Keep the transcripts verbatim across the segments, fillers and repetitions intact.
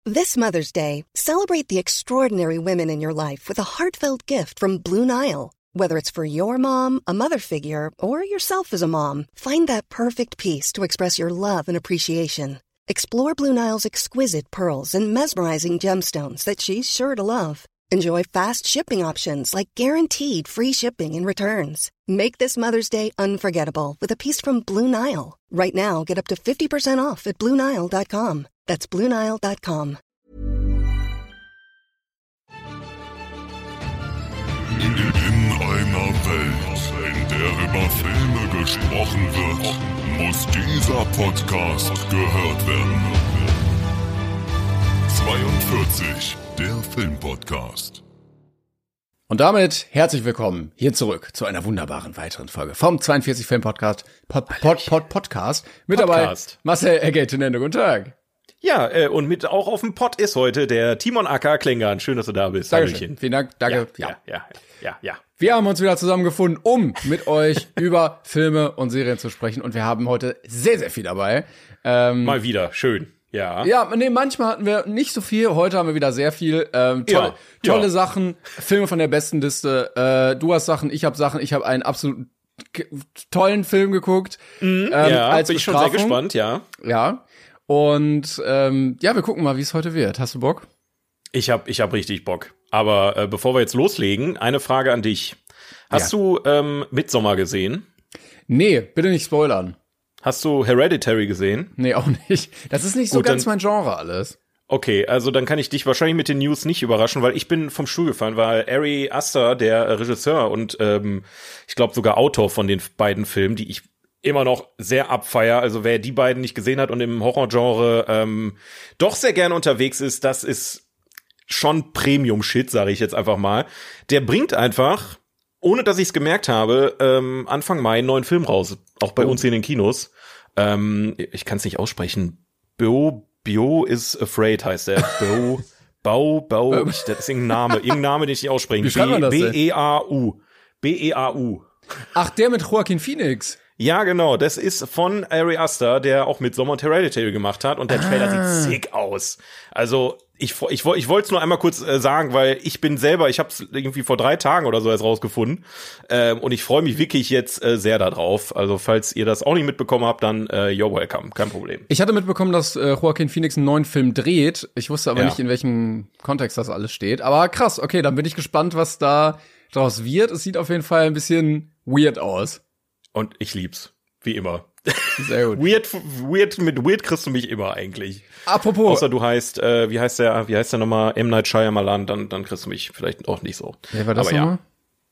This Mother's Day, celebrate the extraordinary women in your life with a heartfelt gift from Blue Nile. Whether it's for your mom, a mother figure, or yourself as a mom, find that perfect piece to express your love and appreciation. Explore Blue Nile's exquisite pearls and mesmerizing gemstones that she's sure to love. Enjoy fast shipping options like guaranteed free shipping and returns. Make this Mother's Day unforgettable with a piece from Blue Nile. Right now, get up to fifty percent off at blue nile dot com. That's blue nile dot com. In, in einer Welt, in der über Filme gesprochen wird, muss dieser Podcast gehört werden. zweiundvierzig, der Filmpodcast. Und damit herzlich willkommen hier zurück zu einer wunderbaren weiteren Folge vom zweiundvierzig Film Podcast Pod, Pod, Pod, Podcast. Mit Podcast. dabei Marcel Egger-Tenende. Guten Tag. Ja, äh, und mit auch auf dem Pod ist heute der Timon Acker Klängern. Schön, dass du da bist. Dankeschön. Vielen Dank. Danke. Ja, ja, ja, ja, ja. Wir haben uns wieder zusammengefunden, um mit euch über Filme und Serien zu sprechen. Und wir haben heute sehr, sehr viel dabei. Ähm, Mal wieder. Schön. Ja. Ja, nee, manchmal hatten wir nicht so viel. Heute haben wir wieder sehr viel. Ähm, tolle, Ja, tolle ja. Sachen. Filme von der besten Liste. Äh, du hast Sachen, ich habe Sachen. Ich habe einen absolut k- tollen Film geguckt. Mhm, ähm, ja, als bin ich schon sehr Bestrafung. gespannt, ja. Ja. Und ähm, ja, wir gucken mal, wie es heute wird. Hast du Bock? Ich hab, ich hab richtig Bock. Aber äh, bevor wir jetzt loslegen, eine Frage an dich. Hast Ja. du ähm, Midsommar gesehen? Nee, bitte nicht spoilern. Hast du Hereditary gesehen? Nee, auch nicht. Das ist nicht so Gut, ganz dann- mein Genre alles. Okay, also dann kann ich dich wahrscheinlich mit den News nicht überraschen, weil ich bin vom Stuhl gefallen, weil Ari Aster, der Regisseur und ähm, ich glaube sogar Autor von den beiden Filmen, die ich immer noch sehr abfeier, also wer die beiden nicht gesehen hat und im Horrorgenre ähm, doch sehr gerne unterwegs ist, das ist schon Premium-Shit, sage ich jetzt einfach mal. Der bringt einfach, ohne dass ich es gemerkt habe, ähm, Anfang Mai einen neuen Film raus, auch bei Oh. uns hier in den Kinos. Ähm, ich kann es nicht aussprechen. Bio Bio is Afraid heißt der. Bo, Bau, Bau, ich, das ist irgendein Name, irgendein Name, den ich nicht aussprechen. Wie schreibt man das denn? B E A U. B E A U. Ach, der mit Joaquin Phoenix. Ja, genau, das ist von Ari Aster, der auch mit Sommer und Hereditary gemacht hat und der Trailer Ah. sieht sick aus. Also, ich, ich, ich wollte es nur einmal kurz äh, sagen, weil ich bin selber, ich habe es irgendwie vor drei Tagen oder so erst rausgefunden ähm, und ich freue mich wirklich jetzt äh, sehr darauf. Also, falls ihr das auch nicht mitbekommen habt, dann äh, you're welcome, kein Problem. Ich hatte mitbekommen, dass äh, Joaquin Phoenix einen neuen Film dreht. Ich wusste aber Ja. nicht, in welchem Kontext das alles steht. Aber krass, okay, dann bin ich gespannt, was da draus wird. Es sieht auf jeden Fall ein bisschen weird aus. Und ich lieb's, wie immer. Sehr gut. Weird, weird, mit weird kriegst du mich immer eigentlich. Apropos, Außer du heißt, äh, wie heißt der, wie heißt der nochmal, M. Night Shyamalan, dann, dann kriegst du mich vielleicht auch nicht so. wer war das Aber ja, nochmal?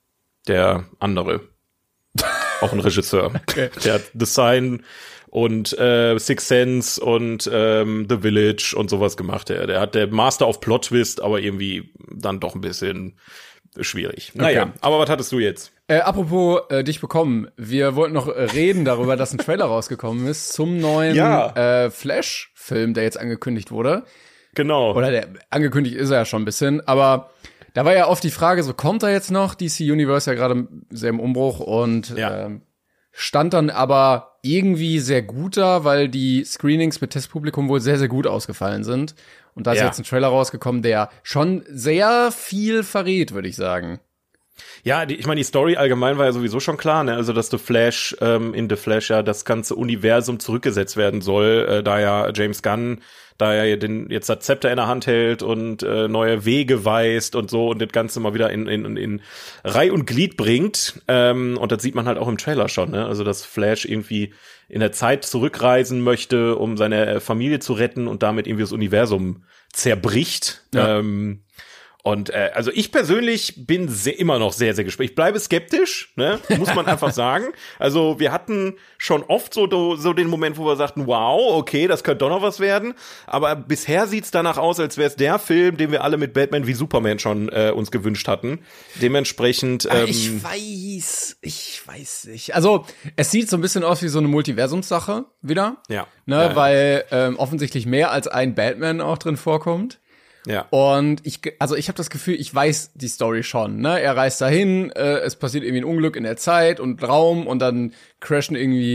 der andere. Auch ein Regisseur. Okay. Der hat The Sign und äh, Sixth Sense und ähm, The Village und sowas gemacht. Der, der hat der Master of Plot Twist, aber irgendwie dann doch ein bisschen schwierig. Naja, Okay. aber was hattest du jetzt? Äh, apropos äh, dich bekommen, wir wollten noch äh, reden darüber, dass ein Trailer rausgekommen ist zum neuen Ja. äh, Flash-Film, der jetzt angekündigt wurde. Genau. Oder der angekündigt ist er ja schon ein bisschen, aber da war ja oft die Frage, so kommt er jetzt noch? D C Universe ja gerade sehr im Umbruch und Ja. ähm, stand dann aber irgendwie sehr gut da, weil die Screenings mit Testpublikum wohl sehr, sehr gut ausgefallen sind. Und da ist Ja. jetzt ein Trailer rausgekommen, der schon sehr viel verrät, würde ich sagen. Ja, die, ich meine, die Story allgemein war ja sowieso schon klar, ne? Also, dass The Flash ähm, in The Flash ja das ganze Universum zurückgesetzt werden soll, äh, da ja James Gunn, da er den jetzt das Zepter in der Hand hält und äh, neue Wege weist und so und das Ganze mal wieder in in in Reih und Glied bringt. Ähm, und das sieht man halt auch im Trailer schon, ne? Also, dass Flash irgendwie in der Zeit zurückreisen möchte, um seine Familie zu retten und damit irgendwie das Universum zerbricht. Ja. Ähm, Und äh, also ich persönlich bin sehr, immer noch sehr, sehr gespannt. Ich bleibe skeptisch, ne? Muss man einfach sagen. Also wir hatten schon oft so, so den Moment, wo wir sagten, wow, okay, das könnte doch noch was werden. Aber bisher sieht's danach aus, als wäre es der Film, den wir alle mit Batman wie Superman schon äh, uns gewünscht hatten. Dementsprechend ähm, ich weiß, ich weiß nicht. Also, es sieht so ein bisschen aus wie so eine Multiversumssache wieder. Ja. Ne, Ja, ja. weil ähm, offensichtlich mehr als ein Batman auch drin vorkommt. Ja. Und ich, also ich habe das Gefühl, ich weiß die Story schon. Ne, er reist dahin, äh, es passiert irgendwie ein Unglück in der Zeit und Raum und dann crashen irgendwie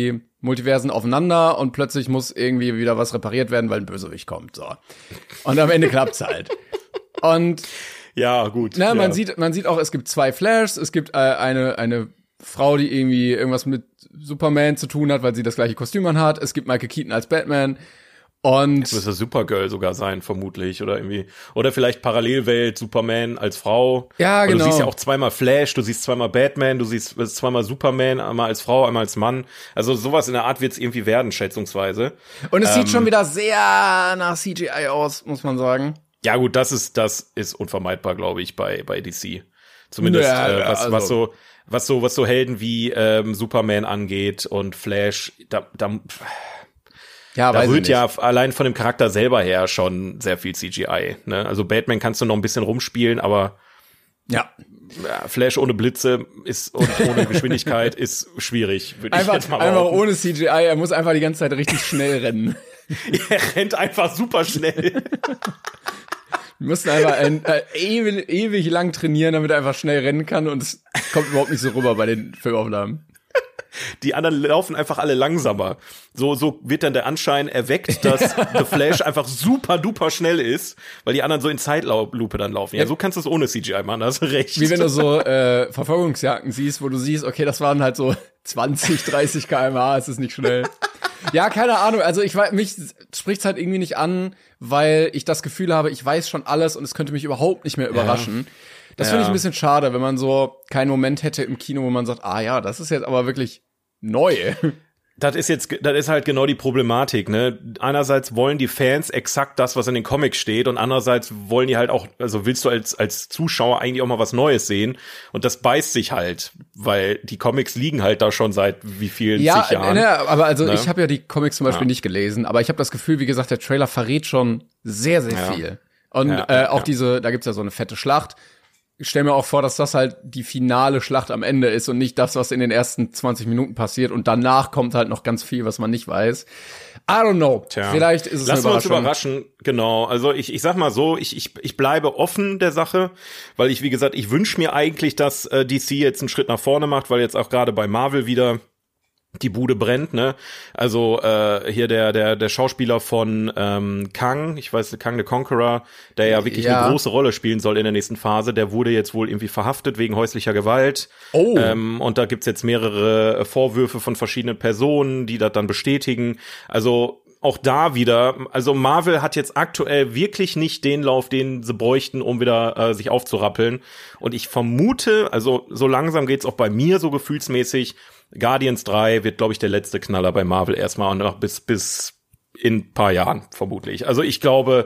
Multiversen aufeinander und plötzlich muss irgendwie wieder was repariert werden, weil ein Bösewicht kommt, so. Und am Ende klappt's halt. Und ja, gut. Na, man ja. sieht, man sieht auch, es gibt zwei Flashs, es gibt äh, eine eine Frau, die irgendwie irgendwas mit Superman zu tun hat, weil sie das gleiche Kostüm anhat. Es gibt Michael Keaton als Batman. Und es müsste Supergirl sogar sein, vermutlich, oder irgendwie. Oder vielleicht Parallelwelt, Superman als Frau. Ja, genau. Aber du siehst ja auch zweimal Flash, du siehst zweimal Batman, du siehst zweimal Superman, einmal als Frau, einmal als Mann. Also sowas in der Art wird es irgendwie werden, schätzungsweise. Und es ähm, sieht schon wieder sehr nach C G I aus, muss man sagen. Ja gut, das ist das ist unvermeidbar, glaube ich, bei bei D C. Zumindest ja, äh, was also. was so was so was so Helden wie ähm, Superman angeht und Flash, da da Ja, Da weiß rührt ich ja nicht. allein von dem Charakter selber her schon sehr viel C G I. Ne? Also Batman kannst du noch ein bisschen rumspielen, aber Ja. ja, Flash ohne Blitze ist und ohne Geschwindigkeit ist schwierig, würde ich Einfach, jetzt mal einfach behaupten. ohne C G I, er muss einfach die ganze Zeit richtig schnell rennen. Er rennt einfach super schnell. Wir müssen einfach ein, äh, ewig, ewig lang trainieren, damit er einfach schnell rennen kann und es kommt überhaupt nicht so rüber bei den Filmaufnahmen. Die anderen laufen einfach alle langsamer. So, so wird dann der Anschein erweckt, dass The Flash einfach super duper schnell ist, weil die anderen so in Zeitlupe dann laufen. Ja, so kannst du es ohne C G I machen, da hast du recht. Wie wenn du so äh, Verfolgungsjagden siehst, wo du siehst, okay, das waren halt so zwanzig, dreißig Kilometer pro Stunde, es ist nicht schnell. Ja, keine Ahnung, also ich weiß, mich spricht's halt irgendwie nicht an, weil ich das Gefühl habe, ich weiß schon alles und es könnte mich überhaupt nicht mehr überraschen. Das Ja. finde ich ein bisschen schade, wenn man so keinen Moment hätte im Kino, wo man sagt, ah ja, das ist jetzt aber wirklich neu. Das ist jetzt, das ist halt genau die Problematik, ne? Einerseits wollen die Fans exakt das, was in den Comics steht, und andererseits wollen die halt auch, also willst du als, als Zuschauer eigentlich auch mal was Neues sehen, und das beißt sich halt, weil die Comics liegen halt da schon seit wie vielen Ja, zig Jahren. ne, aber also Ne? ich habe ja die Comics zum Beispiel Ja. nicht gelesen, aber ich habe das Gefühl, wie gesagt, der Trailer verrät schon sehr, sehr Ja. viel. Und Ja, äh, ja, auch ja. diese, da gibt's ja so eine fette Schlacht. Ich stelle mir auch vor, dass das halt die finale Schlacht am Ende ist und nicht das, was in den ersten zwanzig Minuten passiert. Und danach kommt halt noch ganz viel, was man nicht weiß. I don't know. Tja. Vielleicht ist es Lassen wir eine uns Überraschung. überraschen, genau. Also ich, ich sag mal so, ich, ich, ich bleibe offen der Sache, weil ich, wie gesagt, ich wünsche mir eigentlich, dass äh, D C jetzt einen Schritt nach vorne macht, weil jetzt auch gerade bei Marvel wieder die Bude brennt, ne? Also äh, hier der der der Schauspieler von ähm, Kang, ich weiß, Kang the Conqueror, der ja wirklich Ja. eine große Rolle spielen soll in der nächsten Phase, der wurde jetzt wohl irgendwie verhaftet wegen häuslicher Gewalt. Oh. Ähm, und da gibt's jetzt mehrere äh, Vorwürfe von verschiedenen Personen, die das dann bestätigen. Also auch da wieder, also Marvel hat jetzt aktuell wirklich nicht den Lauf, den sie bräuchten, um wieder äh, sich aufzurappeln. Und ich vermute, also so langsam geht's auch bei mir so gefühlsmäßig, Guardians drei wird, glaube ich, der letzte Knaller bei Marvel erstmal und noch bis, bis in ein paar Jahren vermutlich. Also ich glaube,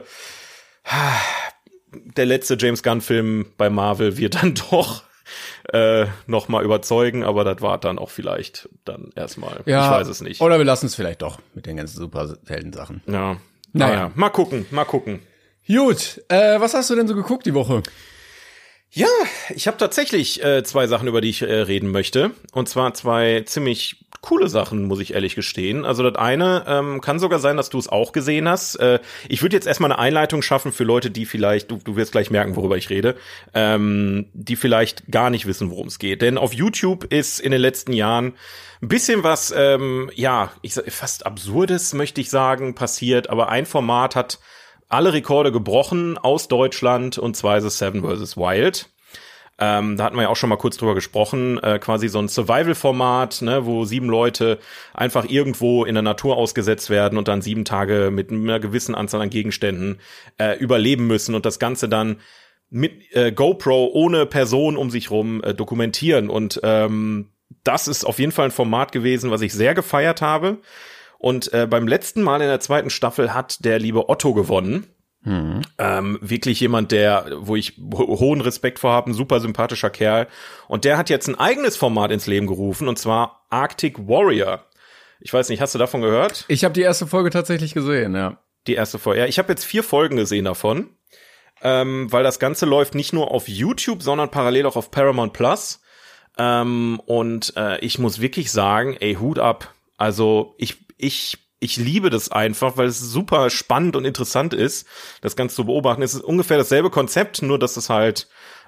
der letzte James Gunn-Film bei Marvel wird dann doch äh, noch mal überzeugen, aber das war dann auch vielleicht dann erstmal. Ja, ich weiß es nicht. Oder wir lassen es vielleicht doch mit den ganzen Superhelden-Sachen. Ja. Naja. Naja, mal gucken, mal gucken. Gut, äh, was hast du denn so geguckt die Woche? Ja, ich habe tatsächlich äh, zwei Sachen, über die ich äh, reden möchte. Und zwar zwei ziemlich coole Sachen, muss ich ehrlich gestehen. Also das eine ähm, kann sogar sein, dass du es auch gesehen hast. Äh, ich würde jetzt erstmal eine Einleitung schaffen für Leute, die vielleicht, du, du wirst gleich merken, worüber ich rede, ähm, die vielleicht gar nicht wissen, worum es geht. Denn auf YouTube ist in den letzten Jahren ein bisschen was, ähm, ja, ich sag, fast Absurdes, möchte ich sagen, passiert. Aber ein Format hat alle Rekorde gebrochen aus Deutschland, und zwar ist es Seven versus. Wild. Ähm, da hatten wir ja auch schon mal kurz drüber gesprochen, äh, quasi so ein Survival-Format, ne, wo sieben Leute einfach irgendwo in der Natur ausgesetzt werden und dann sieben Tage mit einer gewissen Anzahl an Gegenständen äh, überleben müssen und das Ganze dann mit äh, GoPro ohne Person um sich rum äh, dokumentieren. Und ähm, das ist auf jeden Fall ein Format gewesen, was ich sehr gefeiert habe. Und äh, beim letzten Mal in der zweiten Staffel hat der liebe Otto gewonnen. Mhm. Ähm, wirklich jemand, der, wo ich ho- hohen Respekt vor habe, ein super sympathischer Kerl. Und der hat jetzt ein eigenes Format ins Leben gerufen, und zwar Arctic Warrior. Ich weiß nicht, hast du davon gehört? Ich habe die erste Folge tatsächlich gesehen, ja. Die erste Folge. Ja, ich habe jetzt vier Folgen gesehen davon, ähm, weil das Ganze läuft nicht nur auf YouTube, sondern parallel auch auf Paramount Plus. Ähm, und äh, ich muss wirklich sagen, ey, Hut ab. Also ich ich ich liebe das einfach, weil es super spannend und interessant ist, das Ganze zu beobachten. Es ist ungefähr dasselbe Konzept, nur dass es halt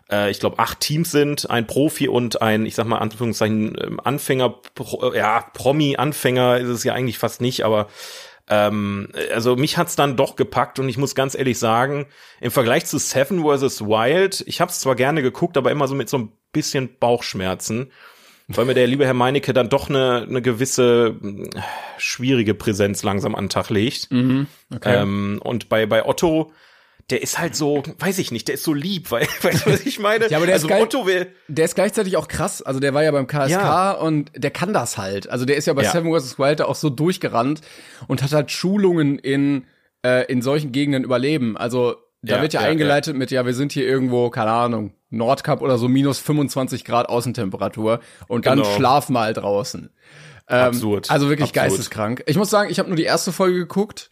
äh, ich glaube, acht Teams sind, ein Profi und ein, ich sag mal, Anführungszeichen, Anfänger, Pro, ja, Promi-Anfänger ist es ja eigentlich fast nicht, aber ähm, also mich hat's dann doch gepackt und ich muss ganz ehrlich sagen, im Vergleich zu Seven versus. Wild, ich hab's zwar gerne geguckt, aber immer so mit so ein bisschen Bauchschmerzen, weil mir der liebe Herr Meinecke dann doch eine, eine gewisse äh, schwierige Präsenz langsam an den Tag legt. Mhm, okay. Ähm, und bei, bei Otto, der ist halt so, weiß ich nicht, der ist so lieb, weil, weißt du, was ich meine? Ja, aber der also ist geil, Otto will, der ist gleichzeitig auch krass. Also der war ja beim K S K Ja. und der kann das halt. Also der ist ja bei Ja. Seven versus. Wild auch so durchgerannt und hat halt Schulungen in äh, in solchen Gegenden überleben. Also da Ja, wird ja, ja, eingeleitet mit, ja, wir sind hier irgendwo, keine Ahnung, Nordkap oder so, minus fünfundzwanzig Grad Außentemperatur und dann Genau. schlafen wir halt draußen. Ähm, Absurd. Also wirklich Absurd. geisteskrank. Ich muss sagen, ich habe nur die erste Folge geguckt.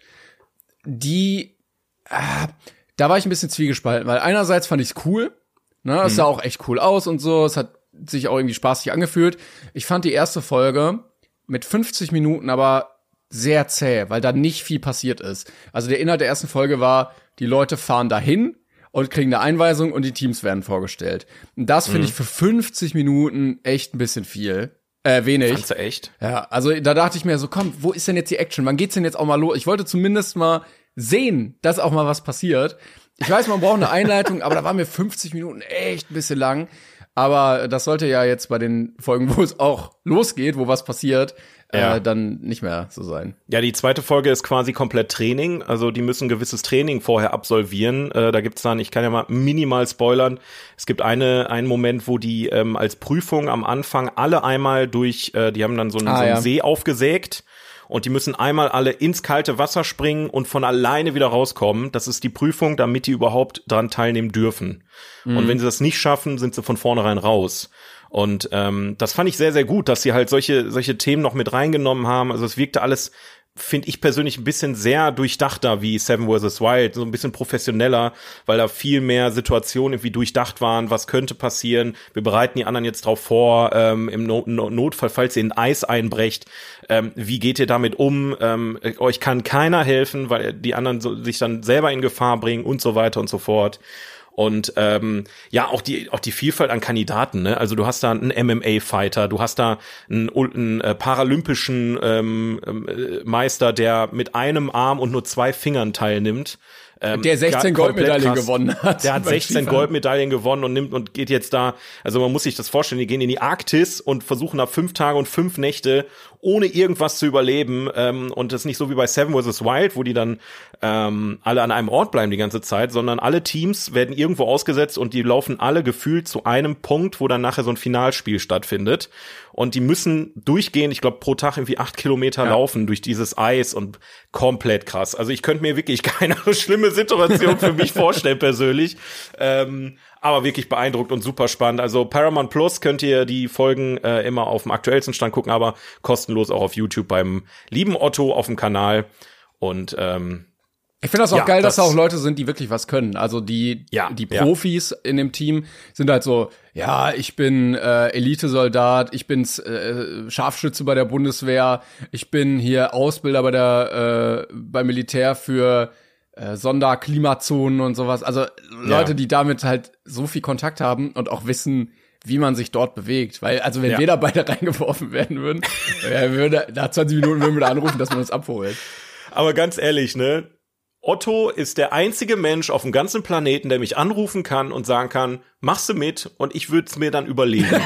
Die, äh, da war ich ein bisschen zwiegespalten, weil einerseits fand ich's cool, ne, es sah auch echt cool aus und so, es hat sich auch irgendwie spaßig angefühlt. Ich fand die erste Folge mit fünfzig Minuten aber sehr zäh, weil da nicht viel passiert ist. Also der Inhalt der ersten Folge war, die Leute fahren dahin und kriegen eine Einweisung und die Teams werden vorgestellt. Und das finde ich für fünfzig Minuten echt ein bisschen viel. Äh, wenig. Fandst du echt? Ja, also da dachte ich mir so, komm, wo ist denn jetzt die Action? Wann geht's denn jetzt auch mal los? Ich wollte zumindest mal sehen, dass auch mal was passiert. Ich weiß, man braucht eine Einleitung, aber da waren mir fünfzig Minuten echt ein bisschen lang. Aber das sollte ja jetzt bei den Folgen, wo es auch losgeht, wo was passiert, Ja. äh, dann nicht mehr so sein. Ja, die zweite Folge ist quasi komplett Training. Also die müssen ein gewisses Training vorher absolvieren. Äh, da gibt's dann, ich kann ja mal minimal spoilern, es gibt eine einen Moment, wo die ähm, als Prüfung am Anfang alle einmal durch, äh, die haben dann so einen, Ah, so einen ja. See aufgesägt. Und die müssen einmal alle ins kalte Wasser springen und von alleine wieder rauskommen. Das ist die Prüfung, damit die überhaupt dran teilnehmen dürfen. Mhm. Und wenn sie das nicht schaffen, sind sie von vornherein raus. Und ähm, das fand ich sehr, sehr gut, dass sie halt solche solche Themen noch mit reingenommen haben. Also es wirkte alles, finde ich persönlich, ein bisschen sehr durchdachter wie Seven versus. Wild, so ein bisschen professioneller, weil da viel mehr Situationen irgendwie durchdacht waren, was könnte passieren. Wir bereiten die anderen jetzt drauf vor, ähm, im no- no- Notfall, falls ihr in Eis einbrecht, ähm, wie geht ihr damit um? Ähm, euch kann keiner helfen, weil die anderen so, sich dann selber in Gefahr bringen und so weiter und so fort. Und ähm, ja, auch die auch die Vielfalt an Kandidaten, ne? Also du hast da einen M M A-Fighter, du hast da einen, einen äh, paralympischen ähm, äh, Meister, der mit einem Arm und nur zwei Fingern teilnimmt. Ähm, Der sechzehn ga- komplett Goldmedaillen krass. gewonnen hat. Der hat beim sechzehn Skifahren. Goldmedaillen gewonnen und nimmt und geht jetzt da, also man muss sich das vorstellen, die gehen in die Arktis und versuchen da fünf Tage und fünf Nächte ohne irgendwas zu überleben, ähm, und das ist nicht so wie bei Seven versus. Wild, wo die dann ähm, alle an einem Ort bleiben die ganze Zeit, sondern alle Teams werden irgendwo ausgesetzt und die laufen alle gefühlt zu einem Punkt, wo dann nachher so ein Finalspiel stattfindet. Und die müssen durchgehen, ich glaube pro Tag irgendwie acht Kilometer Ja. laufen durch dieses Eis und komplett krass. Also ich könnte mir wirklich keine schlimme Situation für mich vorstellen persönlich. Ähm, aber wirklich beeindruckt und super spannend. Also Paramount Plus könnt ihr die Folgen äh, immer auf dem aktuellsten Stand gucken, aber kostenlos auch auf YouTube beim lieben Otto auf dem Kanal. Und ähm, Ich finde das auch Ja, geil, dass da das- auch Leute sind, die wirklich was können. Also die, Ja, die ja. Profis in dem Team sind halt so, ja, ich bin äh, Elitesoldat, ich bin äh, Scharfschütze bei der Bundeswehr, ich bin hier Ausbilder bei der äh, beim Militär für äh, Sonderklimazonen und sowas. Also Leute, Ja. die damit halt so viel Kontakt haben und auch wissen, wie man sich dort bewegt. Weil, also wenn Ja. wir da beide reingeworfen werden würden, äh, würde, nach zwanzig Minuten würden wir da anrufen, dass man uns abholt. aber ganz ehrlich, ne? Otto ist der einzige Mensch auf dem ganzen Planeten, der mich anrufen kann und sagen kann, machst du mit und ich würde es mir dann überlegen.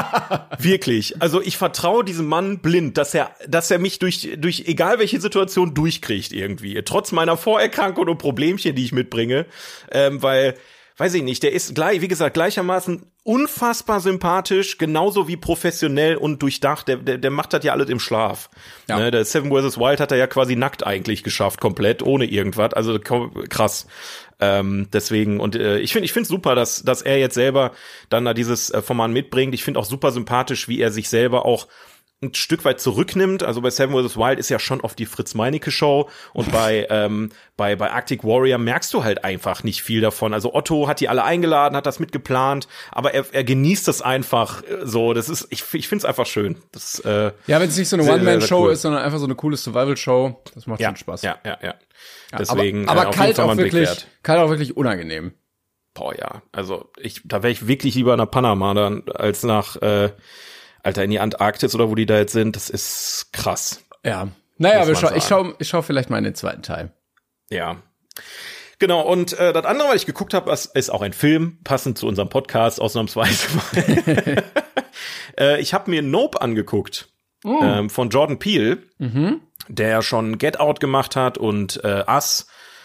Wirklich. Also ich vertraue diesem Mann blind, dass er, dass er mich durch, durch egal welche Situation durchkriegt irgendwie. Trotz meiner Vorerkrankung und Problemchen, die ich mitbringe. Ähm, weil, weiß ich nicht, der ist gleich, wie gesagt, gleichermaßen unfassbar sympathisch, genauso wie professionell und durchdacht. Der, der, der macht das ja alles im Schlaf. Ja. Ne, der Seven versus. Wild hat er ja quasi nackt eigentlich geschafft, komplett, ohne irgendwas. Also krass. Ähm, deswegen, und äh, ich finde ich finde super, dass dass er jetzt selber dann da dieses äh, Format mitbringt. Ich finde auch super sympathisch, wie er sich selber auch ein Stück weit zurücknimmt. Also bei Seven versus. Wild ist ja schon oft die Fritz-Meinecke-Show und bei ähm, bei bei Arctic Warrior merkst du halt einfach nicht viel davon. Also Otto hat die alle eingeladen, hat das mitgeplant, aber er, er genießt das einfach äh, so. Das ist, ich ich finde es einfach schön. Das äh, Ja, wenn es nicht so eine Sehr, sehr, sehr One-Man-Show cool. ist, sondern einfach so eine coole Survival-Show, das macht ja, schon Spaß. ja, ja, ja. Ja, Deswegen aber, äh, aber auf jeden kalt Fall mal auch ein Blick wirklich, wert. kalt auch wirklich unangenehm. boah ja, also ich, da wäre ich wirklich lieber nach Panama dann, als nach, äh, Alter, in die Antarktis oder wo die da jetzt sind. Das ist krass. Ja. Naja, aber schau, ich schau, ich schau vielleicht mal in den zweiten Teil. Ja. Genau, und äh, das andere, was ich geguckt habe, ist auch ein Film, passend zu unserem Podcast, ausnahmsweise mal. äh, ich habe mir Nope angeguckt, mm. ähm, von Jordan Peele, mhm. der ja schon Get Out gemacht hat und äh, Us.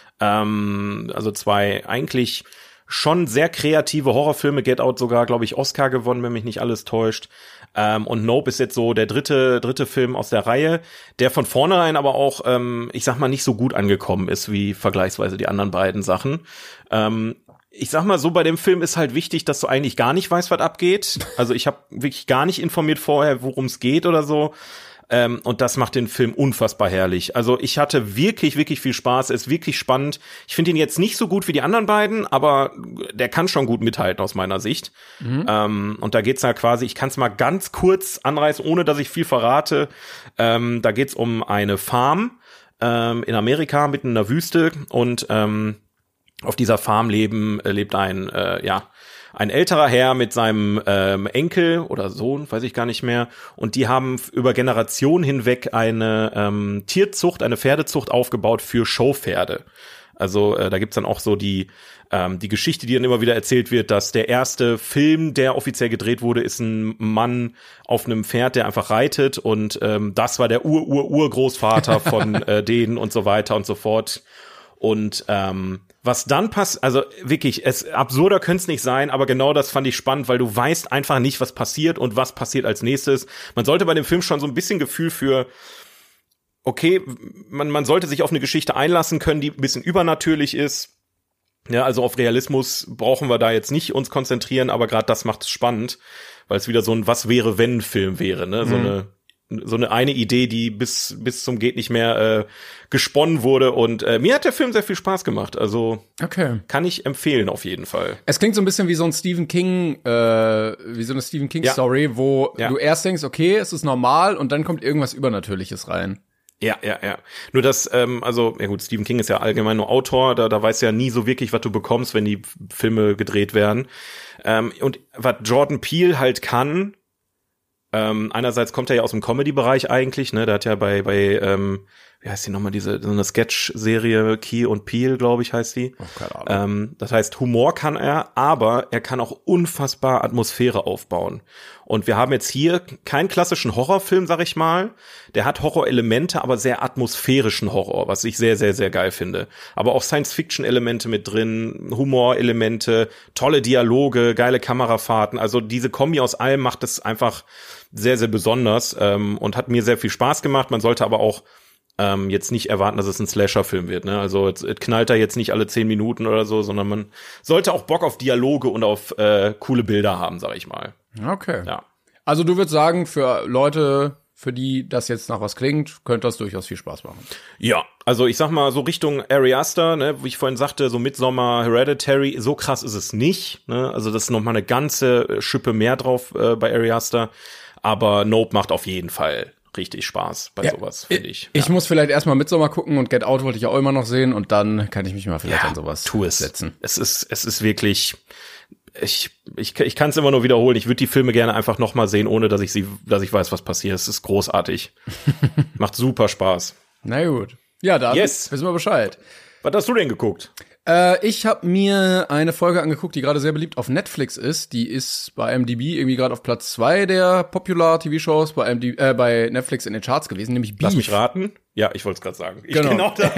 Ähm, also zwei eigentlich schon sehr kreative Horrorfilme. Get Out sogar, glaube ich, Oscar gewonnen, wenn mich nicht alles täuscht. Ähm, und Nope ist jetzt so der dritte dritte Film aus der Reihe, der von vornherein aber auch, ähm, ich sag mal, nicht so gut angekommen ist wie vergleichsweise die anderen beiden Sachen. Ähm, ich sag mal so, bei dem Film ist halt wichtig, dass du eigentlich gar nicht weißt, was abgeht. Also ich habe wirklich gar nicht informiert vorher, worum es geht oder so. Ähm, und das macht den Film unfassbar herrlich. Also ich hatte wirklich, wirklich viel Spaß. Er ist wirklich spannend. Ich finde ihn jetzt nicht so gut wie die anderen beiden, aber der kann schon gut mithalten aus meiner Sicht. Mhm. Ähm, und da geht's ja quasi, ich kann es mal ganz kurz anreißen, ohne dass ich viel verrate. Ähm, da geht's um eine Farm ähm, in Amerika mitten in der Wüste. Und ähm, auf dieser Farm leben, äh, lebt ein, äh, ja, ein älterer Herr mit seinem ähm, Enkel oder Sohn, weiß ich gar nicht mehr. Und die haben über Generationen hinweg eine ähm, Tierzucht, eine Pferdezucht aufgebaut für Showpferde. Also äh, da gibt's dann auch so die ähm, die Geschichte, die dann immer wieder erzählt wird, dass der erste Film, der offiziell gedreht wurde, ist ein Mann auf einem Pferd, der einfach reitet. Und ähm, das war der Ur-Ur-Urgroßvater von äh, denen und so weiter und so fort. Und ähm, was dann passt, also wirklich, es absurder könnte es nicht sein, aber genau das fand ich spannend, weil du weißt einfach nicht, was passiert und was passiert als nächstes. Man sollte bei dem Film schon so ein bisschen Gefühl für, okay, man man sollte sich auf eine Geschichte einlassen können, die ein bisschen übernatürlich ist. Ja, also auf Realismus brauchen wir da jetzt nicht uns konzentrieren, aber gerade das macht es spannend, weil es wieder so ein Was-wäre-wenn-Film wäre, ne? So mhm. eine so eine eine Idee, die bis bis zum geht nicht mehr äh, gesponnen wurde und äh, mir hat der Film sehr viel Spaß gemacht. Also okay. Kann ich empfehlen auf jeden Fall. Es klingt so ein bisschen wie so ein Stephen King, äh, wie so eine Stephen King ja. Story, wo ja. du erst denkst, okay, es ist normal und dann kommt irgendwas Übernatürliches rein. Ja, ja, ja. Nur das, ähm, also, ja gut, Stephen King ist ja allgemein nur Autor, da, da weißt du ja nie so wirklich, was du bekommst, wenn die Filme gedreht werden. Ähm, und was Jordan Peele halt kann, Ähm, einerseits kommt er ja aus dem Comedy-Bereich eigentlich, ne, der hat ja bei, bei, ähm, wie heißt die nochmal, diese, so eine Sketch-Serie, Key und Peele, glaube ich, heißt die. Oh, keine Ahnung. Ähm, das heißt, Humor kann er, aber er kann auch unfassbar Atmosphäre aufbauen. Und wir haben jetzt hier keinen klassischen Horrorfilm, sag ich mal. Der hat Horrorelemente, aber sehr atmosphärischen Horror, was ich sehr, sehr, sehr geil finde. Aber auch Science-Fiction-Elemente mit drin, Humorelemente, tolle Dialoge, geile Kamerafahrten. Also diese Kombi aus allem macht es einfach sehr, sehr besonders ähm, und hat mir sehr viel Spaß gemacht. Man sollte aber auch ähm, jetzt nicht erwarten, dass es ein Slasher-Film wird. Ne? Also es, es knallt da jetzt nicht alle zehn Minuten oder so, sondern man sollte auch Bock auf Dialoge und auf äh, coole Bilder haben, sag ich mal. Okay. Ja. Also du würdest sagen, für Leute, für die das jetzt nach was klingt, könnte das durchaus viel Spaß machen. Ja, also ich sag mal so Richtung Ari Aster, ne, wie ich vorhin sagte, so Midsommar, Hereditary, so krass ist es nicht. Ne? Also das ist noch mal eine ganze Schippe mehr drauf äh, bei Ari Aster. Aber Nope macht auf jeden Fall richtig Spaß bei ja, sowas, finde ich. Ich ja. muss vielleicht erstmal Midsommar gucken und Get Out wollte ich ja auch immer noch sehen und dann kann ich mich mal vielleicht ja, an sowas tu es. setzen. Es ist, es ist wirklich, ich, ich, ich kann es immer nur wiederholen. Ich würde die Filme gerne einfach noch mal sehen, ohne dass ich sie, dass ich weiß, was passiert. Es ist großartig. Macht super Spaß. Na gut. Ja, dann yes. wissen wir Bescheid. Was hast du denn geguckt? Äh, ich habe mir eine Folge angeguckt, die gerade sehr beliebt auf Netflix ist. Die ist bei I M D B irgendwie gerade auf Platz zwei der Popular-T V-Shows bei, I M D B, äh, bei Netflix in den Charts gewesen, nämlich Beef. Lass mich raten. Ja, ich wollte es gerade sagen. Ich genau. genau da.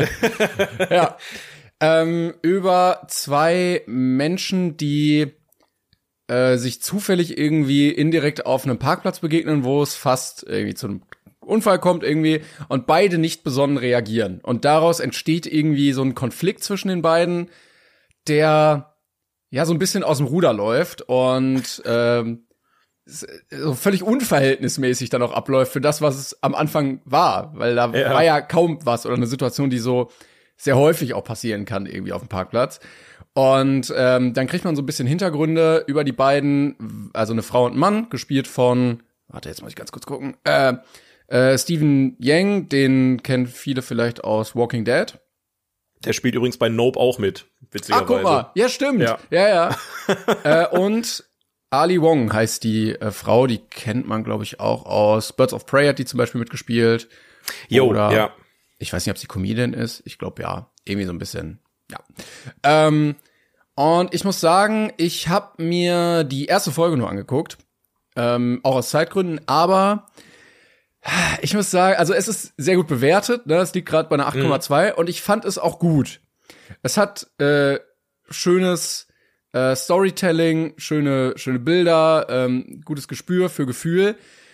ja. Ähm, über zwei Menschen, die äh, sich zufällig irgendwie indirekt auf einem Parkplatz begegnen, wo es fast irgendwie zu einem Unfall kommt irgendwie und beide nicht besonnen reagieren. Und daraus entsteht irgendwie so ein Konflikt zwischen den beiden, der ja so ein bisschen aus dem Ruder läuft und ähm, so völlig unverhältnismäßig dann auch abläuft für das, was es am Anfang war. Weil da ja. war ja kaum was oder eine Situation, die so sehr häufig auch passieren kann irgendwie auf dem Parkplatz. Und ähm, dann kriegt man so ein bisschen Hintergründe über die beiden, also eine Frau und ein Mann, gespielt von, warte, jetzt muss ich ganz kurz gucken, äh, Äh, Stephen Yang, den kennen viele vielleicht aus Walking Dead. Der spielt übrigens bei Nope auch mit. witzigerweise. Ach, guck mal. Ja, stimmt. Ja, ja. ja. äh, und Ali Wong heißt die äh, Frau, die kennt man, glaube ich, auch aus Birds of Prey, hat die zum Beispiel mitgespielt. Jo, Oder, ja. Ich weiß nicht, ob sie Comedian ist. Ich glaube, ja. Irgendwie so ein bisschen, ja. Ähm, und ich muss sagen, ich habe mir die erste Folge nur angeguckt. Ähm, auch aus Zeitgründen. Aber ich muss sagen, also es ist sehr gut bewertet. Ne? Es liegt gerade bei einer acht Komma zwei. Mhm. Und ich fand es auch gut. Es hat äh, schönes äh, Storytelling, schöne schöne Bilder, ähm, gutes Gespür für Gefühl.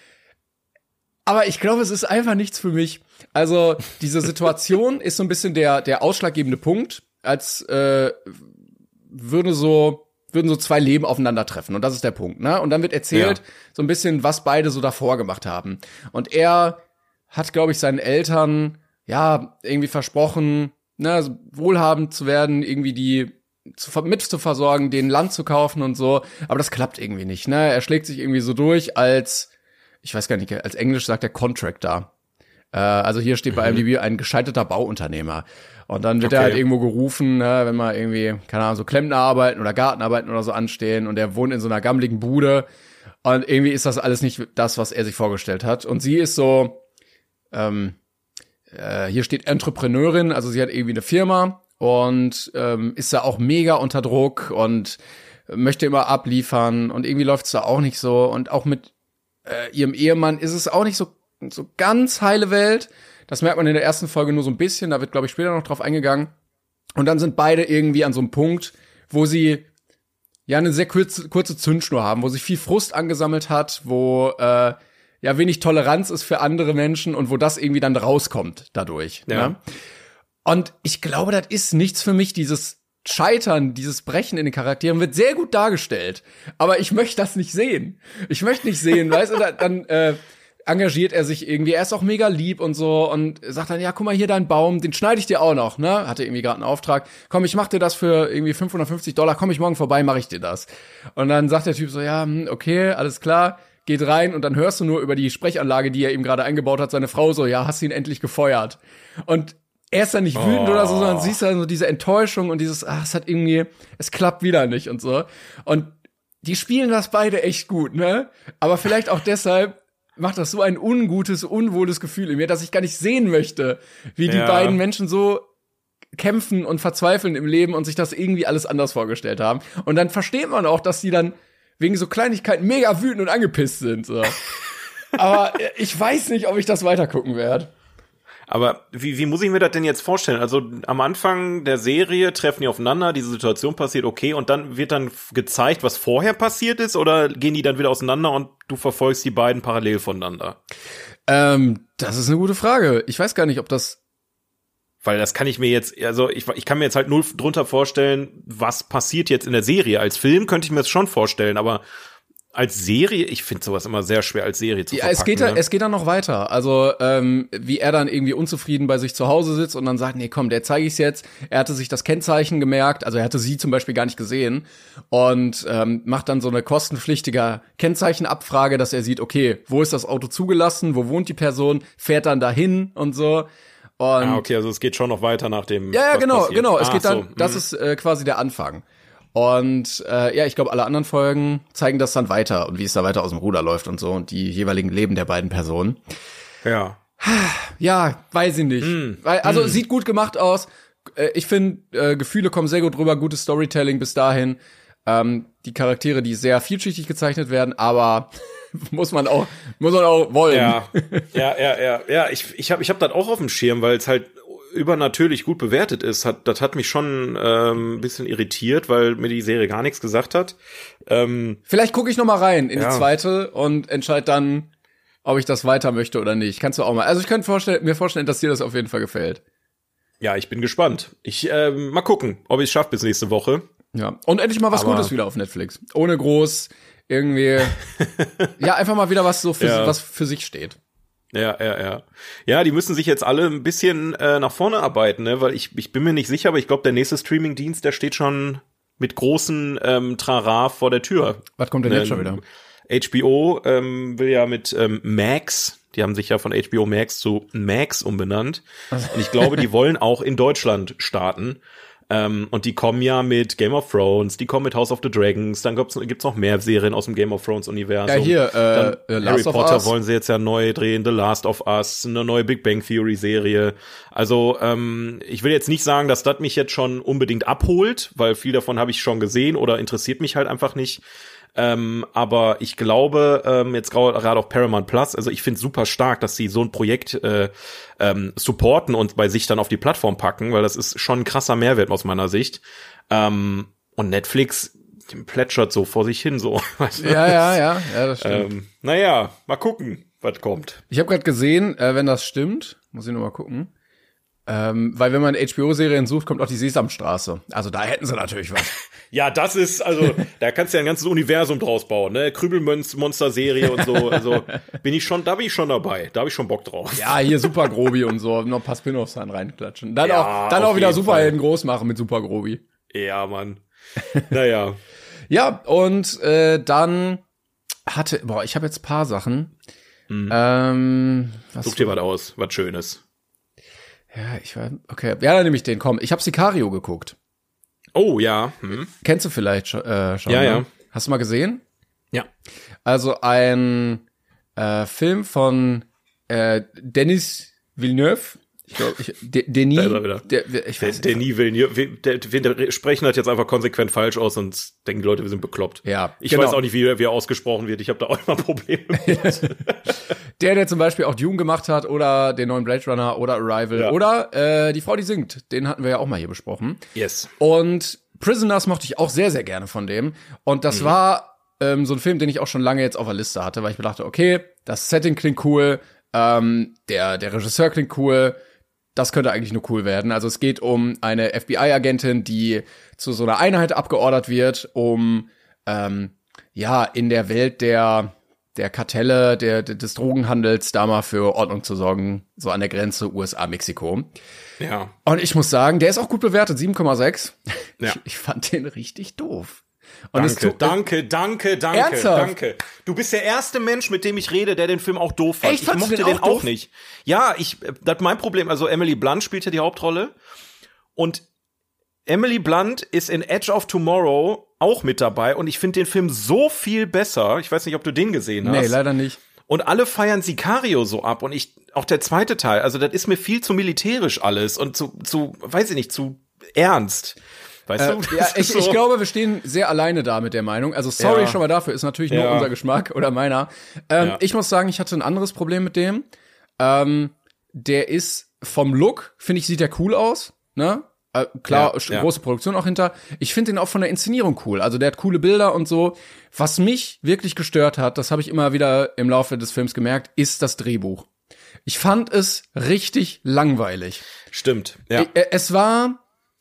Aber ich glaube, es ist einfach nichts für mich. Also diese Situation ist so ein bisschen der der ausschlaggebende Punkt, als äh, würde so würden so zwei Leben aufeinandertreffen. Und das ist der Punkt. Ne? Und dann wird erzählt, ja. so ein bisschen, was beide so davor gemacht haben. Und er hat, glaube ich, seinen Eltern ja irgendwie versprochen, ne, wohlhabend zu werden, irgendwie die zu, mit zu versorgen, denen Land zu kaufen und so. Aber das klappt irgendwie nicht. Ne? Er schlägt sich irgendwie so durch als, ich weiß gar nicht, als Englisch sagt er Contractor. Äh, also hier steht bei I M D B ein gescheiterter Bauunternehmer. Und dann wird okay. er halt irgendwo gerufen, ne, wenn mal irgendwie, keine Ahnung, so Klempnerarbeiten oder Gartenarbeiten oder so anstehen und er wohnt in so einer gammeligen Bude. Und irgendwie ist das alles nicht das, was er sich vorgestellt hat. Und sie ist so, ähm, äh, hier steht Entrepreneurin, also sie hat irgendwie eine Firma und ähm, ist da auch mega unter Druck und möchte immer abliefern und irgendwie läuft's da auch nicht so. Und auch mit äh, ihrem Ehemann ist es auch nicht so, so ganz heile Welt. Das merkt man in der ersten Folge nur so ein bisschen, da wird, glaube ich, später noch drauf eingegangen. Und dann sind beide irgendwie an so einem Punkt, wo sie ja eine sehr kurze, kurze Zündschnur haben, wo sich viel Frust angesammelt hat, wo äh, ja wenig Toleranz ist für andere Menschen und wo das irgendwie dann rauskommt dadurch. Ja. Ne? Und ich glaube, das ist nichts für mich, dieses Scheitern, dieses Brechen in den Charakteren wird sehr gut dargestellt. Aber ich möchte das nicht sehen. Ich möchte nicht sehen, weißt du, dann äh, engagiert er sich irgendwie, er ist auch mega lieb und so und sagt dann, ja, guck mal, hier dein Baum, den schneide ich dir auch noch, ne? Hatte irgendwie gerade einen Auftrag. Komm, ich mach dir das für irgendwie fünfhundertfünfzig Dollar, komm ich morgen vorbei, mach ich dir das. Und dann sagt der Typ so, ja, okay, alles klar, geht rein und dann hörst du nur über die Sprechanlage, die er ihm gerade eingebaut hat, seine Frau so, ja, hast du ihn endlich gefeuert. Und er ist dann nicht wütend oh. oder so, sondern siehst dann so diese Enttäuschung und dieses, ach, es hat irgendwie, es klappt wieder nicht und so. Und die spielen das beide echt gut, ne? Aber vielleicht auch deshalb macht das so ein ungutes, unwohles Gefühl in mir, dass ich gar nicht sehen möchte, wie die ja. beiden Menschen so kämpfen und verzweifeln im Leben und sich das irgendwie alles anders vorgestellt haben. Und dann versteht man auch, dass die dann wegen so Kleinigkeiten mega wütend und angepisst sind. So. Aber ich weiß nicht, ob ich das weitergucken werde. Aber wie, wie muss ich mir das denn jetzt vorstellen? Also am Anfang der Serie treffen die aufeinander, diese Situation passiert, okay, und dann wird dann gezeigt, was vorher passiert ist, oder gehen die dann wieder auseinander und du verfolgst die beiden parallel voneinander? Ähm, das ist eine gute Frage. Ich weiß gar nicht, ob das... Weil das kann ich mir jetzt, also ich, ich kann mir jetzt halt null drunter vorstellen, was passiert jetzt in der Serie. Als Film könnte ich mir das schon vorstellen, aber als Serie, ich finde sowas immer sehr schwer als Serie zu ja, verpacken. Es geht, da, ne? es geht dann noch weiter. Also ähm, wie er dann irgendwie unzufrieden bei sich zu Hause sitzt und dann sagt, nee, komm, der zeige ich's jetzt. Er hatte sich das Kennzeichen gemerkt, also er hatte sie zum Beispiel gar nicht gesehen und ähm, macht dann so eine kostenpflichtige Kennzeichenabfrage, dass er sieht, okay, wo ist das Auto zugelassen, wo wohnt die Person, fährt dann dahin und so. Und ah, okay, also es geht schon noch weiter nach dem. Ja, ja, genau, passiert. genau. Es ah, geht dann, so. das mhm. ist äh, quasi der Anfang. Und äh, ja, ich glaube, alle anderen Folgen zeigen das dann weiter und wie es da weiter aus dem Ruder läuft und so und die jeweiligen Leben der beiden Personen. Ja. Ja, weiß ich nicht. Mm. Weil, also mm. sieht gut gemacht aus. Äh, ich finde, äh, Gefühle kommen sehr gut rüber, gutes Storytelling bis dahin. Ähm, die Charaktere, die sehr vielschichtig gezeichnet werden, aber muss man auch muss man auch wollen. Ja, ja, ja, ja. Ja, ich ich habe ich hab das auch auf dem Schirm, weil es halt übernatürlich gut bewertet ist, hat, das hat mich schon ähm, ein bisschen irritiert, weil mir die Serie gar nichts gesagt hat. Ähm, Vielleicht gucke ich noch mal rein in ja. die zweite und entscheide dann, ob ich das weiter möchte oder nicht. Kannst du auch mal. Also ich könnte vorstellen, mir vorstellen, dass dir das auf jeden Fall gefällt. Ja, ich bin gespannt. Ich ähm, mal gucken, ob ich es schaffe bis nächste Woche. Ja, und endlich mal was Aber Gutes wieder auf Netflix. Ohne groß irgendwie ja, einfach mal wieder was so für ja. was für sich steht. Ja, ja, ja. Ja, die müssen sich jetzt alle ein bisschen äh, nach vorne arbeiten, ne? Weil ich ich bin mir nicht sicher, aber ich glaube, der nächste Streaming-Dienst, der steht schon mit großen ähm, Trara vor der Tür. Was kommt denn ähm, jetzt schon wieder? H B O ähm, will ja mit ähm, Max, die haben sich ja von H B O Max zu Max umbenannt. Und ich glaube, die wollen auch in Deutschland starten. Ähm, und die kommen ja mit Game of Thrones, die kommen mit House of the Dragons, dann gibt's, gibt's noch mehr Serien aus dem Game of Thrones Universum. Ja, hier, äh, dann Last Harry of Potter Us. wollen sie jetzt ja neu drehen, The Last of Us, eine neue Big Bang Theory Serie. Also, ähm, ich will jetzt nicht sagen, dass das mich jetzt schon unbedingt abholt, weil viel davon habe ich schon gesehen oder interessiert mich halt einfach nicht. Ähm, aber ich glaube, ähm, jetzt gerade auf Paramount Plus, also ich finde super stark, dass sie so ein Projekt äh, ähm, supporten und bei sich dann auf die Plattform packen, weil das ist schon ein krasser Mehrwert aus meiner Sicht. Ähm, und Netflix plätschert so vor sich hin, so. Weißt du? Ja, ja, ja, ja, das stimmt. Ähm, naja, mal gucken, was kommt. Ich habe gerade gesehen, äh, wenn das stimmt, muss ich nur mal gucken. Ähm, weil wenn man H B O-Serien sucht, kommt auch die Sesamstraße. Also da hätten sie natürlich was. Ja, das ist, also, da kannst du ja ein ganzes Universum draus bauen, ne? Krübelmonster-Serie und so. Also, bin ich schon, da bin ich schon dabei. Da habe ich schon Bock drauf. Ja, hier Super Grobi und so. Noch ein paar Spin-Offs dann reinklatschen. Dann Ja, auch, dann auf auch wieder jeden Superhelden groß machen mit Super Grobi. Ja, Mann. Naja. Ja, und äh, dann hatte, boah, ich habe jetzt ein paar Sachen. Mhm. Ähm, was Such dir was aus, was Schönes. Ja, ich war, okay. Ja, dann nehme ich den, komm. Ich habe Sicario geguckt. Oh, ja. Hm. Kennst du vielleicht schon, äh, schon Ja, ne? ja. Hast du mal gesehen? Ja. Also ein äh, Film von äh, Denis Villeneuve. Ich glaube, ich, De- Denis. Da ist er wieder. Der, ich weiß Der, der nicht. nie will, der, der, wir sprechen halt jetzt einfach konsequent falsch aus und denken die Leute, wir sind bekloppt. Ja, Ich genau. weiß auch nicht, wie, wie er ausgesprochen wird. Ich habe da auch immer Probleme mit. Der, der zum Beispiel auch Dune gemacht hat oder den neuen Blade Runner oder Arrival Ja. oder äh, die Frau, die singt. Den hatten wir ja auch mal hier besprochen. Yes. Und Prisoners mochte ich auch sehr, sehr gerne von dem. Und das Mhm. war ähm, so ein Film, den ich auch schon lange jetzt auf der Liste hatte, weil ich mir dachte, okay, das Setting klingt cool, ähm, der, der Regisseur klingt cool, das könnte eigentlich nur cool werden. Also es geht um eine F B I-Agentin, die zu so einer Einheit abgeordert wird, um ähm, ja in der Welt der der Kartelle, der, der des Drogenhandels da mal für Ordnung zu sorgen, so an der Grenze U S A-Mexiko. Ja. Und ich muss sagen, der ist auch gut bewertet, sieben Komma sechs. Ja. Ich, ich fand den richtig doof. Und es Danke, tut- danke, danke, danke, Ernsthaft? danke. Du bist der erste Mensch, mit dem ich rede, der den Film auch doof fand. Echt? Ich Fandst du mochte den den auch auch doof? nicht. Ja, ich, das ist mein Problem. Also Emily Blunt spielt ja die Hauptrolle. Und Emily Blunt ist in Edge of Tomorrow auch mit dabei. Und ich finde den Film so viel besser. Ich weiß nicht, ob du den gesehen hast. Nee, leider nicht. Und alle feiern Sicario so ab. Und ich, auch der zweite Teil, also das ist mir viel zu militärisch alles. Und zu, zu, weiß ich nicht, zu ernst. Weißt Äh, du? ja, Das ich, ist ich so- glaube, wir stehen sehr alleine da mit der Meinung. Also sorry Ja. schon mal dafür, ist natürlich nur Ja. unser Geschmack oder meiner. Ähm, Ja. Ich muss sagen, ich hatte ein anderes Problem mit dem. Ähm, der ist vom Look, finde ich, sieht der cool aus. Ne? Äh, klar, Ja, sch- ja. große Produktion auch hinter. Ich finde den auch von der Inszenierung cool. Also der hat coole Bilder und so. Was mich wirklich gestört hat, das habe ich immer wieder im Laufe des Films gemerkt, ist das Drehbuch. Ich fand es richtig langweilig. Stimmt, ja. Äh, Es war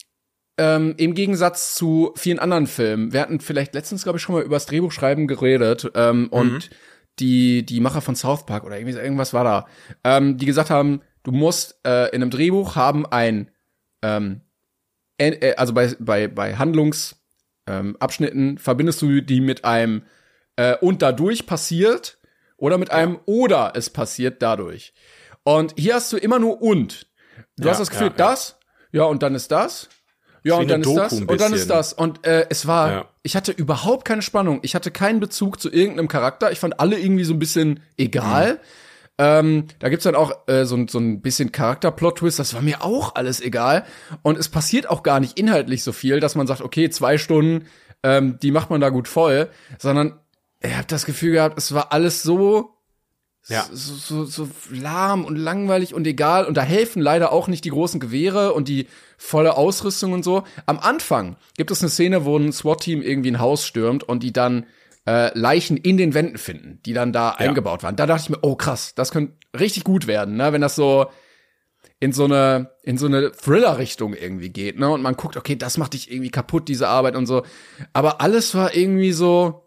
ähm, im Gegensatz zu vielen anderen Filmen. Wir hatten vielleicht letztens, glaube ich, schon mal über das Drehbuchschreiben geredet. Ähm, und Mhm. die die Macher von South Park oder irgendwie irgendwas war da, ähm, die gesagt haben, du musst äh, in einem Drehbuch haben ein ähm, äh, also bei bei bei Handlungsabschnitten ähm, Abschnitten verbindest du die mit einem äh, und dadurch passiert oder mit einem oder es passiert dadurch. Und hier hast du immer nur und. Du Ja, hast das Gefühl, ja, ja. das, ja, und dann ist das. Ja, Ist wie und dann eine ist das, Doku ein und dann ist bisschen. das. Und äh, es war, Ja. ich hatte überhaupt keine Spannung. Ich hatte keinen Bezug zu irgendeinem Charakter. Ich fand alle irgendwie so ein bisschen egal. Mhm. Ähm, da gibt's dann auch äh, so, ein- so ein bisschen Charakter-Plot-Twist. Das war mir auch alles egal. Und es passiert auch gar nicht inhaltlich so viel, dass man sagt, okay, zwei Stunden, ähm, die macht man da gut voll. Sondern ich habe das Gefühl gehabt, es war alles so Ja. so, so, so lahm und langweilig und egal. Und da helfen leider auch nicht die großen Gewehre und die volle Ausrüstung und so. Am Anfang gibt es eine Szene, wo ein SWAT-Team irgendwie ein Haus stürmt und die dann äh, Leichen in den Wänden finden, die dann da Ja. eingebaut waren. Da dachte ich mir, oh krass, das könnte richtig gut werden, ne? Wenn das so in so eine in so eine Thriller-Richtung irgendwie geht, ne? Und man guckt, okay, das macht dich irgendwie kaputt, diese Arbeit und so. Aber alles war irgendwie so,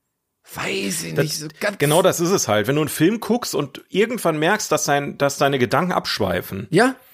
weiß ich nicht, so ganz Genau das ist es halt. Wenn du einen Film guckst und irgendwann merkst, dass, dein, dass deine Gedanken abschweifen, ja.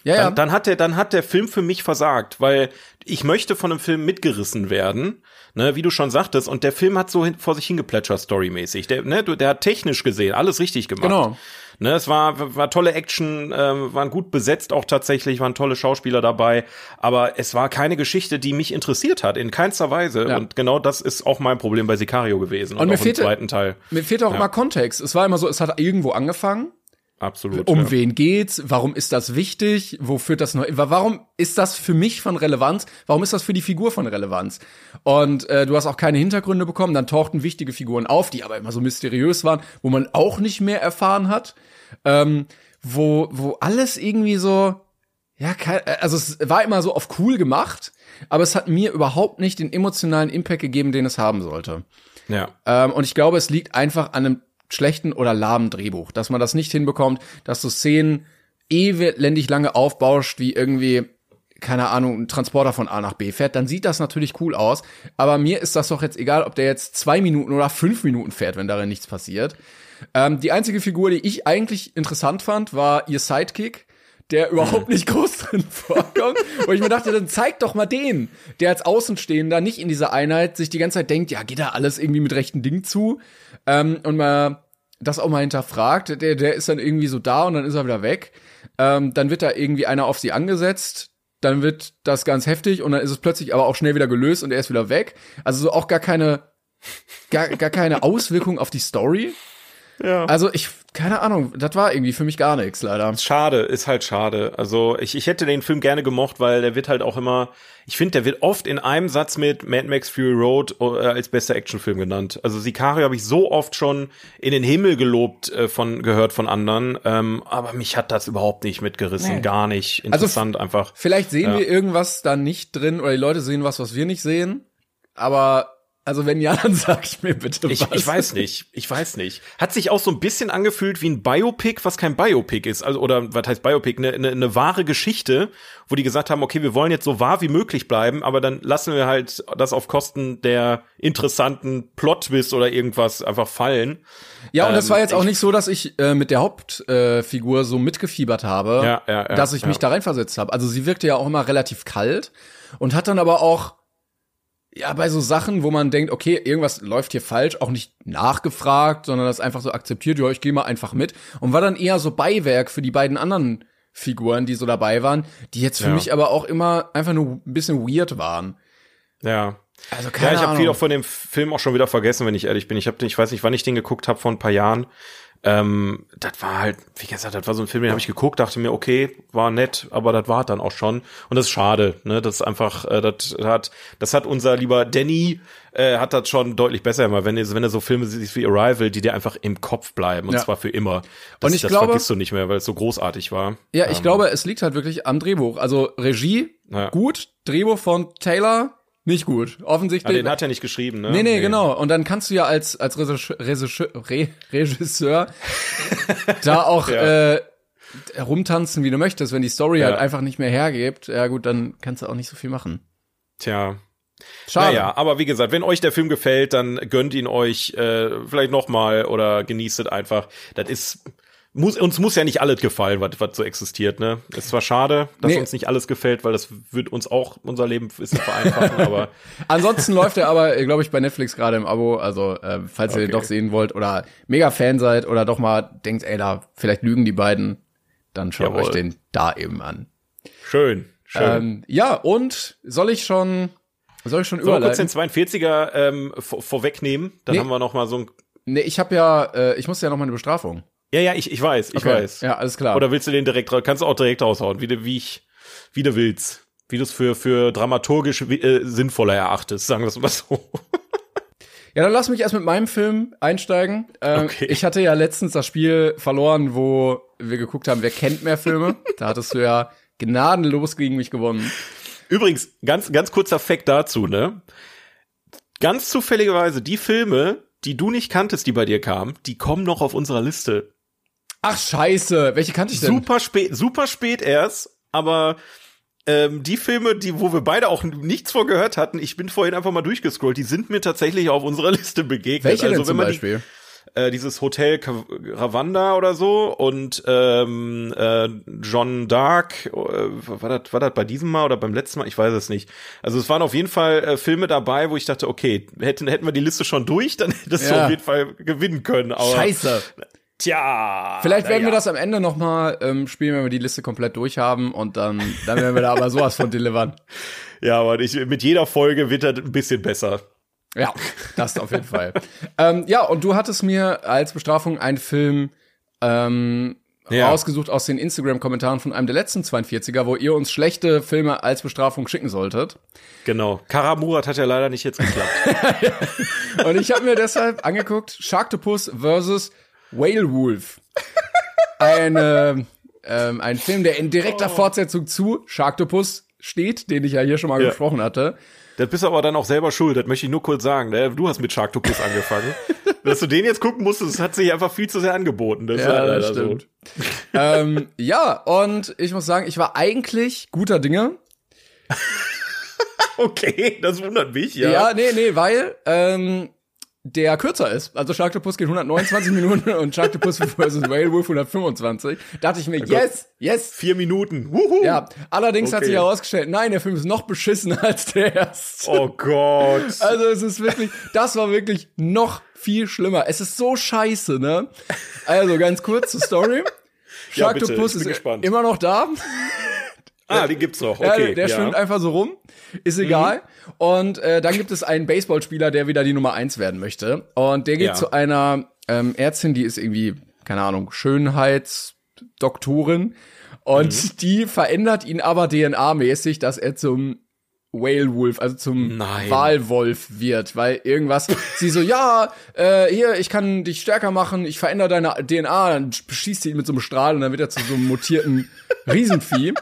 Ja, dann, ja. dann hat der, dann hat der Film für mich versagt, weil ich möchte von einem Film mitgerissen werden, ne, wie du schon sagtest, und der Film hat so hin, vor sich hingeplätschert storymäßig. Der, ne, der hat technisch gesehen alles richtig gemacht. Genau. Ne, es war, war tolle Action, ähm, waren gut besetzt auch tatsächlich, waren tolle Schauspieler dabei, aber es war keine Geschichte, die mich interessiert hat, in keinster Weise. Ja. Und genau das ist auch mein Problem bei Sicario gewesen und, und mir auch im fehlte, zweiten Teil. Mir fehlt auch Ja. immer Kontext. Es war immer so, es hat irgendwo angefangen. Absolut. Um ja. wen geht's? Warum ist das wichtig? Wo führt das noch? Warum ist das für mich von Relevanz? Warum ist das für die Figur von Relevanz? Und äh, du hast auch keine Hintergründe bekommen. Dann tauchten wichtige Figuren auf, die aber immer so mysteriös waren, wo man auch nicht mehr erfahren hat. Ähm, wo wo alles irgendwie so, ja, kein, also es war immer so auf cool gemacht, aber es hat mir überhaupt nicht den emotionalen Impact gegeben, den es haben sollte. Ja. Ähm, und ich glaube, es liegt einfach an einem schlechten oder lahmen Drehbuch, dass man das nicht hinbekommt, dass du Szenen elendig lange aufbauscht, wie irgendwie, keine Ahnung, ein Transporter von A nach B fährt, dann sieht das natürlich cool aus, aber mir ist das doch jetzt egal, ob der jetzt zwei Minuten oder fünf Minuten fährt, wenn darin nichts passiert. Ähm, die einzige Figur, die ich eigentlich interessant fand, war ihr Sidekick, der überhaupt nicht groß drin vorkommt. Und ich mir dachte, dann zeig doch mal den, der als Außenstehender nicht in dieser Einheit sich die ganze Zeit denkt, ja, geht da alles irgendwie mit rechten Dingen zu? Ähm, und mal das auch mal hinterfragt. Der, der ist dann irgendwie so da und dann ist er wieder weg. Ähm, dann wird da irgendwie einer auf sie angesetzt. Dann wird das ganz heftig und dann ist es plötzlich aber auch schnell wieder gelöst und er ist wieder weg. Also so auch gar keine, gar, gar keine Auswirkung auf die Story. Ja. Also ich, keine Ahnung, das war irgendwie für mich gar nichts, leider. Schade, ist halt schade. Also ich, ich hätte den Film gerne gemocht, weil der wird halt auch immer, ich finde, der wird oft in einem Satz mit Mad Max Fury Road äh, als bester Actionfilm genannt. Also Sicario habe ich so oft schon in den Himmel gelobt äh, von gehört von anderen, ähm, aber mich hat das überhaupt nicht mitgerissen, Nee. gar nicht. Interessant Also, einfach. Vielleicht sehen Ja. wir irgendwas da nicht drin oder die Leute sehen was, was wir nicht sehen, aber also wenn ja, dann sag mir bitte Ich, was. ich weiß nicht, ich weiß nicht. Hat sich auch so ein bisschen angefühlt wie ein Biopic, was kein Biopic ist. Also, oder was heißt Biopic? Eine, eine, eine wahre Geschichte, wo die gesagt haben, okay, wir wollen jetzt so wahr wie möglich bleiben, aber dann lassen wir halt das auf Kosten der interessanten Plot-Twist oder irgendwas einfach fallen. Ja, und das Ähm, war jetzt auch ich- nicht so, dass ich äh, mit der Hauptfigur äh, Figur so mitgefiebert habe, Ja, ja, ja, dass ich mich ja. da reinversetzt habe. Also sie wirkte ja auch immer relativ kalt und hat dann aber auch ja, bei so Sachen, wo man denkt, okay, irgendwas läuft hier falsch, auch nicht nachgefragt, sondern das einfach so akzeptiert, ja, ich gehe mal einfach mit. Und war dann eher so Beiwerk für die beiden anderen Figuren, die so dabei waren, die jetzt für Ja. mich aber auch immer einfach nur ein bisschen weird waren. Ja. Also keine Ja, ich habe Ahnung. viel auch von dem Film auch schon wieder vergessen, wenn ich ehrlich bin. Ich habe, ich weiß nicht, wann ich den geguckt habe, vor ein paar Jahren. Ähm, das war halt, wie gesagt, das war so ein Film, den habe ich geguckt, dachte mir, okay, war nett, aber das war dann auch schon. Und das ist schade, ne? Das ist einfach, äh, das hat, das hat unser lieber Danny, äh, hat das schon deutlich besser immer, wenn er, wenn er so Filme sieht wie Arrival, die dir einfach im Kopf bleiben, und Ja. zwar für immer. Das, Und ich das glaube- vergisst du nicht mehr, weil es so großartig war. Ja, ich Ähm, glaube, es liegt halt wirklich am Drehbuch. Also Regie, Ja. gut, Drehbuch von Taylor, nicht gut. Ah, Offensichtlich. den hat er nicht geschrieben, ne? Nee, nee, genau. Und dann kannst du ja als, als Regisseur, Regisseur, Re, Regisseur da auch Ja. äh, rumtanzen, wie du möchtest. Wenn die Story Ja. halt einfach nicht mehr hergibt, ja gut, dann kannst du auch nicht so viel machen. Tja. Schade. Naja, aber wie gesagt, wenn euch der Film gefällt, dann gönnt ihn euch äh, vielleicht noch mal oder genießt es einfach. Das ist muss uns muss ja nicht alles gefallen, was was so existiert, ne? Ist zwar schade, dass Nee. uns nicht alles gefällt, weil das wird uns auch unser Leben ein bisschen vereinfachen, aber Ansonsten läuft er aber, glaube ich, bei Netflix gerade im Abo. Also, äh, falls ihr Okay. den doch sehen wollt oder mega Fan seid oder doch mal denkt, ey, da vielleicht lügen die beiden, dann schaut Jawohl. euch den da eben an. schön, schön. Ähm, ja, und soll ich schon, soll ich schon Sollen wir kurz überleiten? den zweiundvierziger ähm, vor, vorwegnehmen? Dann Nee. haben wir noch mal so ein Nee, ich habe ja, äh, ich musste ja noch mal eine Bestrafung. Ja, ja, ich ich weiß, ich Okay. weiß. Ja, alles klar. Oder willst du den direkt ra- kannst du auch direkt raushauen, wie du wie ich wie du willst. Wie du es für für dramaturgisch äh, sinnvoller erachtest, sagen wir es mal so. Ja, dann lass mich erst mit meinem Film einsteigen. Ähm, Okay. Ich hatte ja letztens das Spiel verloren, wo wir geguckt haben, wer kennt mehr Filme. Da hattest du ja gnadenlos gegen mich gewonnen. Übrigens, ganz, ganz kurzer Fact dazu, ne? Ganz zufälligerweise, die Filme, die du nicht kanntest, die bei dir kamen, die kommen noch auf unserer Liste. Ach, scheiße. Welche kannte ich denn? Super spät, super spät erst, aber ähm, die Filme, die, wo wir beide auch nichts vor gehört hatten, ich bin vorhin einfach mal durchgescrollt, die sind mir tatsächlich auf unserer Liste begegnet. Welche denn also, zum wenn man Beispiel? äh, dieses Hotel Ravanda oder so und ähm, äh, John Dark, äh, war das war das bei diesem Mal oder beim letzten Mal? Ich weiß es nicht. Also es waren auf jeden Fall äh, Filme dabei, wo ich dachte, okay, hätten hätten wir die Liste schon durch, dann hättest ja. du auf jeden Fall gewinnen können. Aber Scheiße. Tja. Vielleicht werden ja. wir das am Ende noch mal ähm, spielen, wenn wir die Liste komplett durch haben und dann dann werden wir da aber sowas von delivern. Ja, aber ich, mit jeder Folge wird das ein bisschen besser. Ja, das auf jeden Fall. ähm, ja, und du hattest mir als Bestrafung einen Film ähm, ja. rausgesucht aus den Instagram-Kommentaren von einem der letzten zweiundvierziger, wo ihr uns schlechte Filme als Bestrafung schicken solltet. Genau. Karamurat hat ja leider nicht jetzt geklappt. Und ich habe mir deshalb angeguckt, Sharktopus versus Whale Wolf. Eine, ähm, ein Film, der in direkter oh. Fortsetzung zu Sharktopus steht, den ich ja hier schon mal ja. gesprochen hatte. Das bist du aber dann auch selber schuld, das möchte ich nur kurz sagen. Ne? Du hast mit Sharktopus angefangen. Dass du den jetzt gucken musstest, das hat sich einfach viel zu sehr angeboten. Das ja, das stimmt. So. ähm, ja, und ich muss sagen, ich war eigentlich guter Dinge. Okay, das wundert mich, ja. Ja, nee, nee, weil ähm, der kürzer ist. Also Sharktopus geht hundertneunundzwanzig Minuten und Sharktopus versus Whale Wolf hundertfünfundzwanzig. Da dachte ich mir, yes, yes. Vier Minuten. Wuhu. Ja, allerdings okay. hat sich herausgestellt, nein, der Film ist noch beschissener als der erste. Oh Gott. Also es ist wirklich, das war wirklich noch viel schlimmer. Es ist so scheiße, ne? Also ganz kurz zur Story. Sharktopus ja, ist gespannt. Immer noch da. Ah, die gibt's noch, okay. Ja, der, der ja. schwimmt einfach so rum, ist egal. Mhm. Und äh, dann gibt es einen Baseballspieler, der wieder die Nummer eins werden möchte. Und der geht ja. zu einer ähm, Ärztin, die ist irgendwie, keine Ahnung, Schönheitsdoktorin. Und mhm. die verändert ihn aber D N A-mäßig, dass er zum Whale Wolf, also zum Nein. Walwolf wird, weil irgendwas, sie so, ja, äh, hier, ich kann dich stärker machen, ich verändere deine D N A, dann beschießt sie ihn mit so einem Strahl und dann wird er zu so einem mutierten Riesenvieh.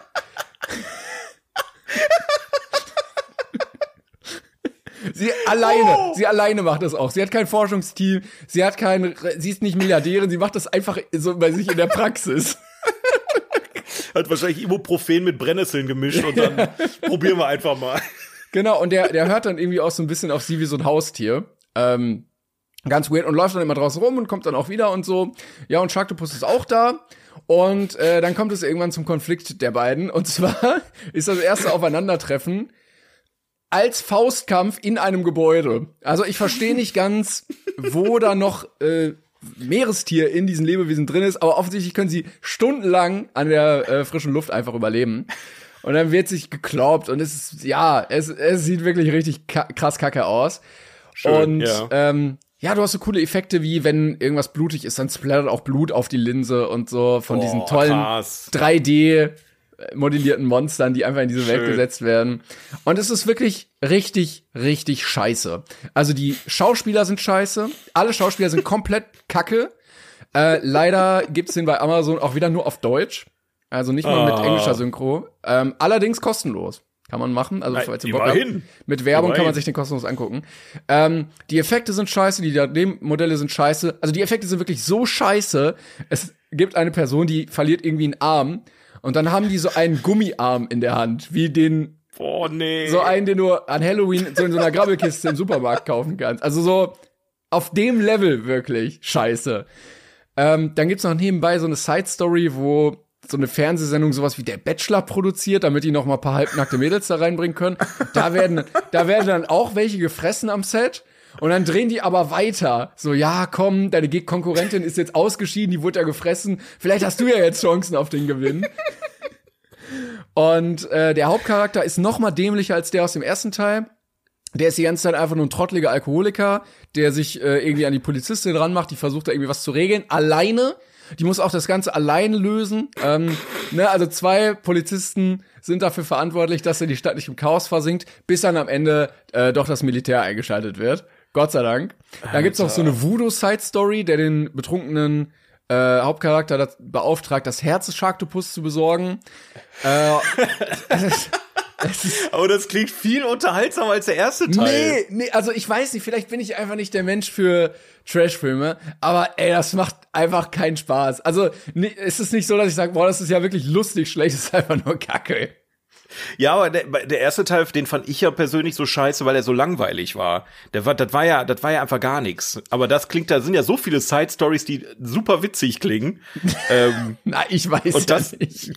Sie alleine, oh. sie alleine macht das auch. Sie hat kein Forschungsteam, sie hat kein, sie ist nicht Milliardärin, sie macht das einfach so bei sich in der Praxis. Hat wahrscheinlich Ibuprofen mit Brennnesseln gemischt und dann probieren wir einfach mal. Genau, und der, der hört dann irgendwie auch so ein bisschen auf sie wie so ein Haustier. Ähm, ganz weird und läuft dann immer draußen rum und kommt dann auch wieder und so. Ja, und Sharktopus ist auch da. Und äh, dann kommt es irgendwann zum Konflikt der beiden. Und zwar ist das erste Aufeinandertreffen als Faustkampf in einem Gebäude. Also ich verstehe nicht ganz, wo da noch äh, Meerestier in diesen Lebewesen drin ist, aber offensichtlich können sie stundenlang an der äh, frischen Luft einfach überleben. Und dann wird sich gekloppt und es ist, ja, es, es sieht wirklich richtig ka- krass kacke aus. Schön, und ja. Ähm, ja, du hast so coole Effekte wie, wenn irgendwas blutig ist, dann splattert auch Blut auf die Linse und so von oh, diesen tollen krass. drei D modellierten Monstern, die einfach in diese Schön. Welt gesetzt werden. Und es ist wirklich richtig, richtig scheiße. Also die Schauspieler sind scheiße. Alle Schauspieler sind komplett kacke. Äh, leider gibt's den bei Amazon auch wieder nur auf Deutsch. Also nicht mal oh. mit englischer Synchro. Ähm, allerdings kostenlos. Kann man machen. Also falls ihr Bock habt. Mit Werbung kann man sich den kostenlos angucken. Ähm, die Effekte sind scheiße, die Modelle sind scheiße. Also die Effekte sind wirklich so scheiße. Es gibt eine Person, die verliert irgendwie einen Arm. Und dann haben die so einen Gummiarm in der Hand, wie den, oh, nee. so einen, den du an Halloween so in so einer Grabbelkiste im Supermarkt kaufen kannst. Also so auf dem Level wirklich scheiße. Ähm, dann gibt's noch nebenbei so eine Side-Story, wo so eine Fernsehsendung sowas wie der Bachelor produziert, damit die noch mal ein paar halbnackte Mädels da reinbringen können. Da werden, da werden dann auch welche gefressen am Set. Und dann drehen die aber weiter. So, ja, komm, deine Konkurrentin ist jetzt ausgeschieden, die wurde ja gefressen. Vielleicht hast du ja jetzt Chancen auf den Gewinn. Und äh, der Hauptcharakter ist noch mal dämlicher als der aus dem ersten Teil. Der ist die ganze Zeit einfach nur ein trotteliger Alkoholiker, der sich äh, irgendwie an die Polizistin ranmacht, die versucht da irgendwie was zu regeln. Alleine. Die muss auch das Ganze alleine lösen. Ähm, ne, also zwei Polizisten sind dafür verantwortlich, dass er die Stadt nicht im Chaos versinkt, bis dann am Ende äh, doch das Militär eingeschaltet wird. Gott sei Dank. Dann gibt's noch so eine Voodoo-Side-Story, der den betrunkenen äh, Hauptcharakter das beauftragt, das Herz des Sharktopus zu besorgen. äh, es ist, es ist, Aber das klingt viel unterhaltsamer als der erste Teil. Nee, nee, also ich weiß nicht, vielleicht bin ich einfach nicht der Mensch für Trashfilme, aber ey, das macht einfach keinen Spaß. Also nee, es ist nicht so, dass ich sage, boah, das ist ja wirklich lustig, schlecht, es ist einfach nur Kacke. Ja, aber der, der erste Teil, den fand ich ja persönlich so scheiße, weil er so langweilig war. Der war, das war ja, das war ja einfach gar nichts. Aber das klingt, da sind ja so viele Side-Stories, die super witzig klingen. ähm, Na, ich weiß und ja das nicht.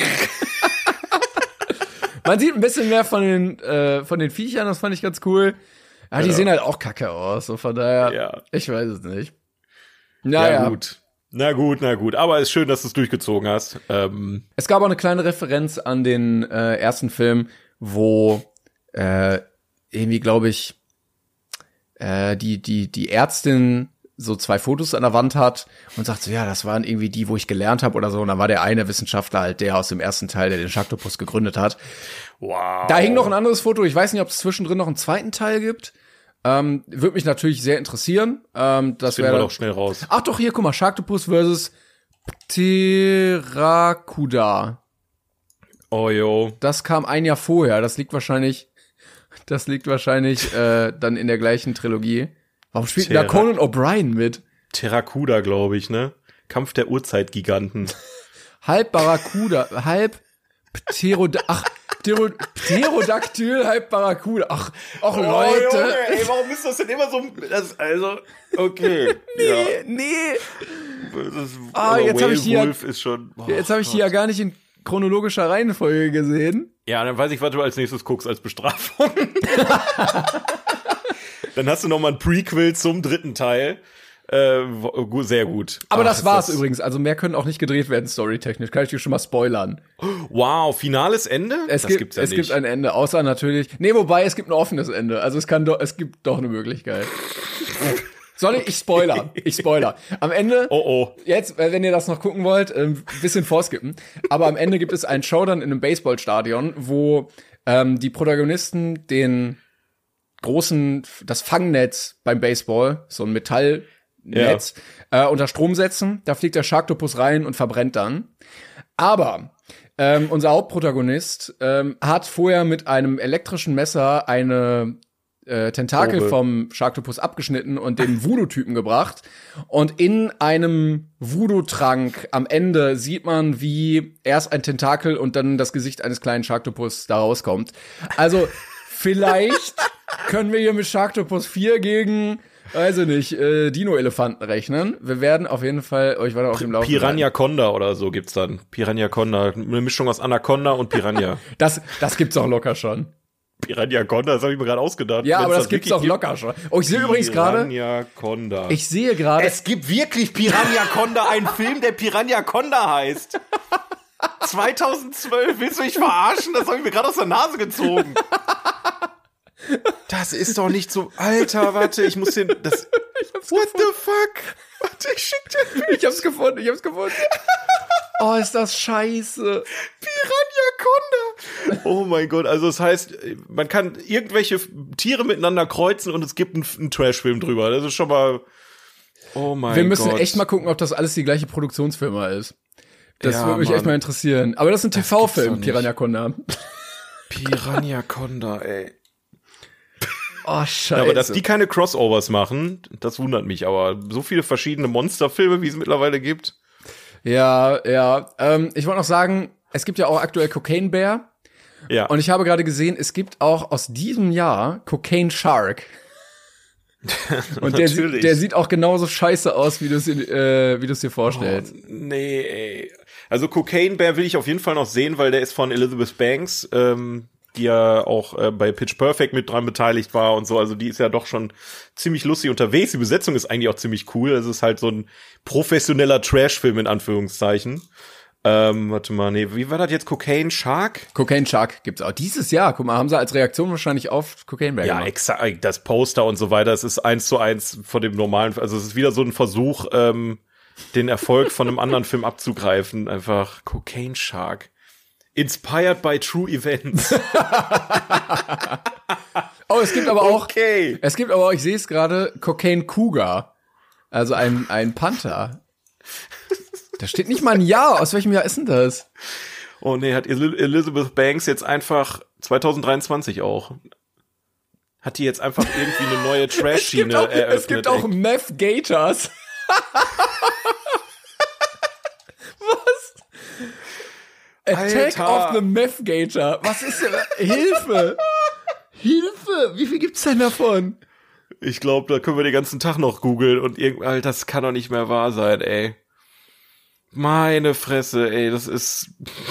Man sieht ein bisschen mehr von den, äh, von den Viechern, das fand ich ganz cool. Ja, die Ja. sehen halt auch kacke aus, so von daher, Ja. ich weiß es nicht. ja, Naja, gut. Na gut, na gut. Aber es ist schön, dass du es durchgezogen hast. Ähm, es gab auch eine kleine Referenz an den äh, ersten Film, wo äh, irgendwie, glaube ich, äh, die die die Ärztin so zwei Fotos an der Wand hat und sagt so, ja, das waren irgendwie die, wo ich gelernt habe oder so. Und dann war der eine Wissenschaftler halt der aus dem ersten Teil, der den Sharktopus gegründet hat. wow. Da hing noch ein anderes Foto. Ich weiß nicht, ob es zwischendrin noch einen zweiten Teil gibt. Ähm, würde mich natürlich sehr interessieren. Ähm, das Finden wir wäre doch schnell raus. Ach doch, hier, guck mal, Sharktopus versus Pteracuda. Oh, yo. Das kam ein Jahr vorher. Das liegt wahrscheinlich, das liegt wahrscheinlich äh, dann in der gleichen Trilogie. Warum spielt denn da Terra- Conan O'Brien mit? Terracuda, glaube ich, ne? Kampf der Urzeitgiganten. Halb Barracuda, halb Pterod ach, Ptero Pterodactyl, halb Barracuda. Ach, ach Leute. Oh, Junge, ey, warum ist das denn immer so, das, also, okay. ja. Nee. Das, Ah, aber jetzt hab ich hier- Werewolf ist schon, oh, Jetzt habe ich die ja gar nicht in chronologischer Reihenfolge gesehen. Ja, dann weiß ich, was du als nächstes guckst als Bestrafung. Dann hast du noch mal ein Prequel zum dritten Teil. Äh, wo- sehr gut. Aber Ach, das ist war's übrigens. Also mehr können auch nicht gedreht werden, storytechnisch. Kann ich dir schon mal spoilern. Wow, finales Ende? Es das gibt, gibt's ja es nicht. gibt ein Ende, außer natürlich. Nee, wobei es gibt ein offenes Ende. Also es kann doch, es gibt doch eine Möglichkeit. Soll ich? Ich spoiler. Ich spoiler. Am Ende. Oh oh. Jetzt, äh, wenn ihr das noch gucken wollt, ein bisschen vorskippen. Aber am Ende gibt es einen Showdown in einem Baseballstadion, wo ähm, die Protagonisten den großen, das Fangnetz beim Baseball, so ein Metallnetz, äh, unter Strom setzen. Da fliegt der Sharktopus rein und verbrennt dann. Aber ähm, unser Hauptprotagonist ähm, hat vorher mit einem elektrischen Messer eine äh, Tentakel Probe. vom Sharktopus abgeschnitten und den Voodoo-Typen gebracht. Und in einem Voodoo-Trank am Ende sieht man, wie erst ein Tentakel und dann das Gesicht eines kleinen Sharktopus da rauskommt. Also vielleicht können wir hier mit Sharktopus vier gegen, weiß ich nicht, äh, Dino-Elefanten rechnen. Wir werden auf jeden Fall euch weiter auf dem Laufenden Piranha halten. Conda oder so gibt's dann. Piranha Conda. Eine Mischung aus Anaconda und Piranha. Das, das gibt's auch locker schon. Piranha Conda, das habe ich mir gerade ausgedacht. Ja, Wenn's aber das das gibt's wirklich auch gibt. locker schon. Oh, ich sehe übrigens gerade, Piranha Conda. ich sehe gerade, Es gibt wirklich Piranha Conda, einen Film, der Piranha Conda heißt. zweitausendzwölf, willst du mich verarschen? Das habe ich mir gerade aus der Nase gezogen. Das ist doch nicht so. Alter, warte, ich muss den. Das, what the fuck? Warte, ich schick dir ein Bild. ich hab's gefunden, ich hab's gefunden. Oh, ist das scheiße. Piranha Conda. Oh mein Gott, also das heißt, man kann irgendwelche Tiere miteinander kreuzen und es gibt einen, einen Trash-Film drüber. Das ist schon mal. Oh mein Gott. Wir müssen echt mal gucken, ob das alles die gleiche Produktionsfirma ist. Das Ja, würde mich Mann. echt mal interessieren. Aber das ist ein Das T V-Film, gibt's doch nicht. Piranha Conda. Piranha Conda, ey. Oh, scheiße. Ja, aber dass die keine Crossovers machen, das wundert mich. Aber so viele verschiedene Monsterfilme, wie es mittlerweile gibt. Ja, ja. Ähm, ich wollte noch sagen, es gibt ja auch aktuell Cocaine Bear. Ja. Und ich habe gerade gesehen, es gibt auch aus diesem Jahr Cocaine Shark. Und der, Natürlich. sieht- der sieht auch genauso scheiße aus, wie du es äh, wie du es dir vorstellst. Oh, nee, ey. Also Cocaine Bear will ich auf jeden Fall noch sehen, weil der ist von Elizabeth Banks, ähm, die ja auch äh, bei Pitch Perfect mit dran beteiligt war und so. Also die ist ja doch schon ziemlich lustig unterwegs. Die Besetzung ist eigentlich auch ziemlich cool. Es ist halt so ein professioneller Trash-Film in Anführungszeichen. Ähm, warte mal, nee, wie war das jetzt? Cocaine Shark? Cocaine Shark gibt's auch dieses Jahr. Guck mal, haben sie als Reaktion wahrscheinlich auf Cocaine Bear Ja, gemacht. exakt. Das Poster und so weiter, es ist eins zu eins von dem normalen, also es ist wieder so ein Versuch, ähm, den Erfolg von einem anderen Film abzugreifen. Einfach Cocaine Shark. Inspired by true events. Oh, es gibt aber auch, Okay. es gibt aber auch, ich sehe es gerade, Cocaine Cougar. Also ein, ein Panther. Da steht nicht mal ein Jahr. Aus welchem Jahr ist denn das? Oh nee, hat El- Elizabeth Banks jetzt einfach zwanzig dreiundzwanzig auch. Hat die jetzt einfach irgendwie eine neue Es gibt Trash-Schiene auch, eröffnet. es gibt auch ey. Meth Gators. Was? Attack Alter. of the Meth Gator. Was ist denn? Hilfe! Hilfe! Wie viel gibt's denn davon? Ich glaube, da können wir den ganzen Tag noch googeln und irgendwie, Alter, das kann doch nicht mehr wahr sein, ey. Meine Fresse, ey, das ist...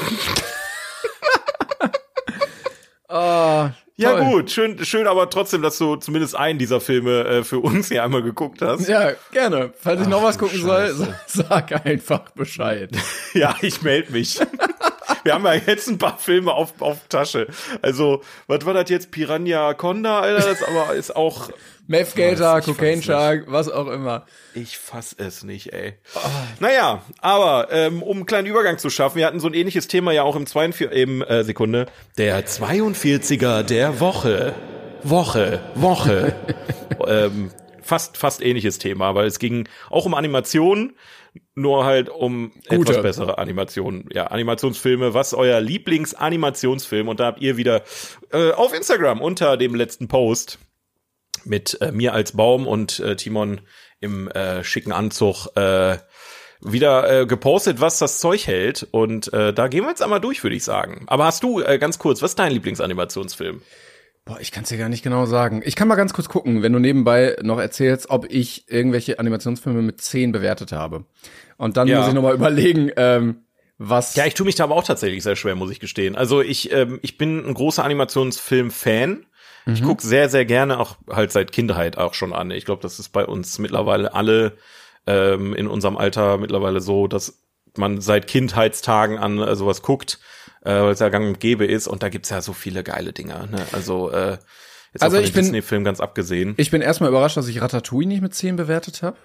Oh, ja toll. gut, schön, schön, aber trotzdem, dass du zumindest einen dieser Filme äh, für uns hier einmal geguckt hast. Ja, gerne. Falls ich Ach, noch was du gucken soll, Scheiße. sag einfach Bescheid. Ja, ich melde mich. Wir haben ja jetzt ein paar Filme auf, auf Tasche. Also, was war das jetzt? Piranha Conda, Alter? Das aber ist auch... Meth Gator, Ich Cocaine weiß Shark, was auch immer. Ich fass es nicht, ey. Oh. Naja, aber ähm, um einen kleinen Übergang zu schaffen, wir hatten so ein ähnliches Thema ja auch im zweiundvierziger, eben, äh, Sekunde, der zweiundvierziger der Woche. Woche, Woche. ähm, fast, fast ähnliches Thema, weil es ging auch um Animationen, nur halt um Gute. etwas bessere Animationen. Ja, Animationsfilme. Was ist euer Lieblingsanimationsfilm? Und da habt ihr wieder äh, auf Instagram unter dem letzten Post mit äh, mir als Baum und äh, Timon im äh, schicken Anzug äh, wieder äh, gepostet, was das Zeug hält. Und äh, da gehen wir jetzt einmal durch, würde ich sagen. Aber hast du, äh, ganz kurz, was ist dein Lieblingsanimationsfilm? Boah, ich kann es dir gar nicht genau sagen. Ich kann mal ganz kurz gucken, wenn du nebenbei noch erzählst, ob ich irgendwelche Animationsfilme mit zehn bewertet habe. Und dann Ja. muss ich noch mal überlegen, ähm, was... Ja, ich tue mich da aber auch tatsächlich sehr schwer, muss ich gestehen. Also ich, ähm, ich bin ein großer Animationsfilm-Fan. Ich Mhm. gucke sehr, sehr gerne auch halt seit Kindheit auch schon an. Ich glaube, das ist bei uns mittlerweile alle ähm, in unserem Alter mittlerweile so, dass man seit Kindheitstagen an äh, sowas guckt, äh, weil es ja gang und gäbe ist. Und da gibt's ja so viele geile Dinger. Ne? Also äh, jetzt Also auch von ich den bin- Disney-Filmen ganz abgesehen. Ich bin erstmal überrascht, dass ich Ratatouille nicht mit zehn bewertet habe.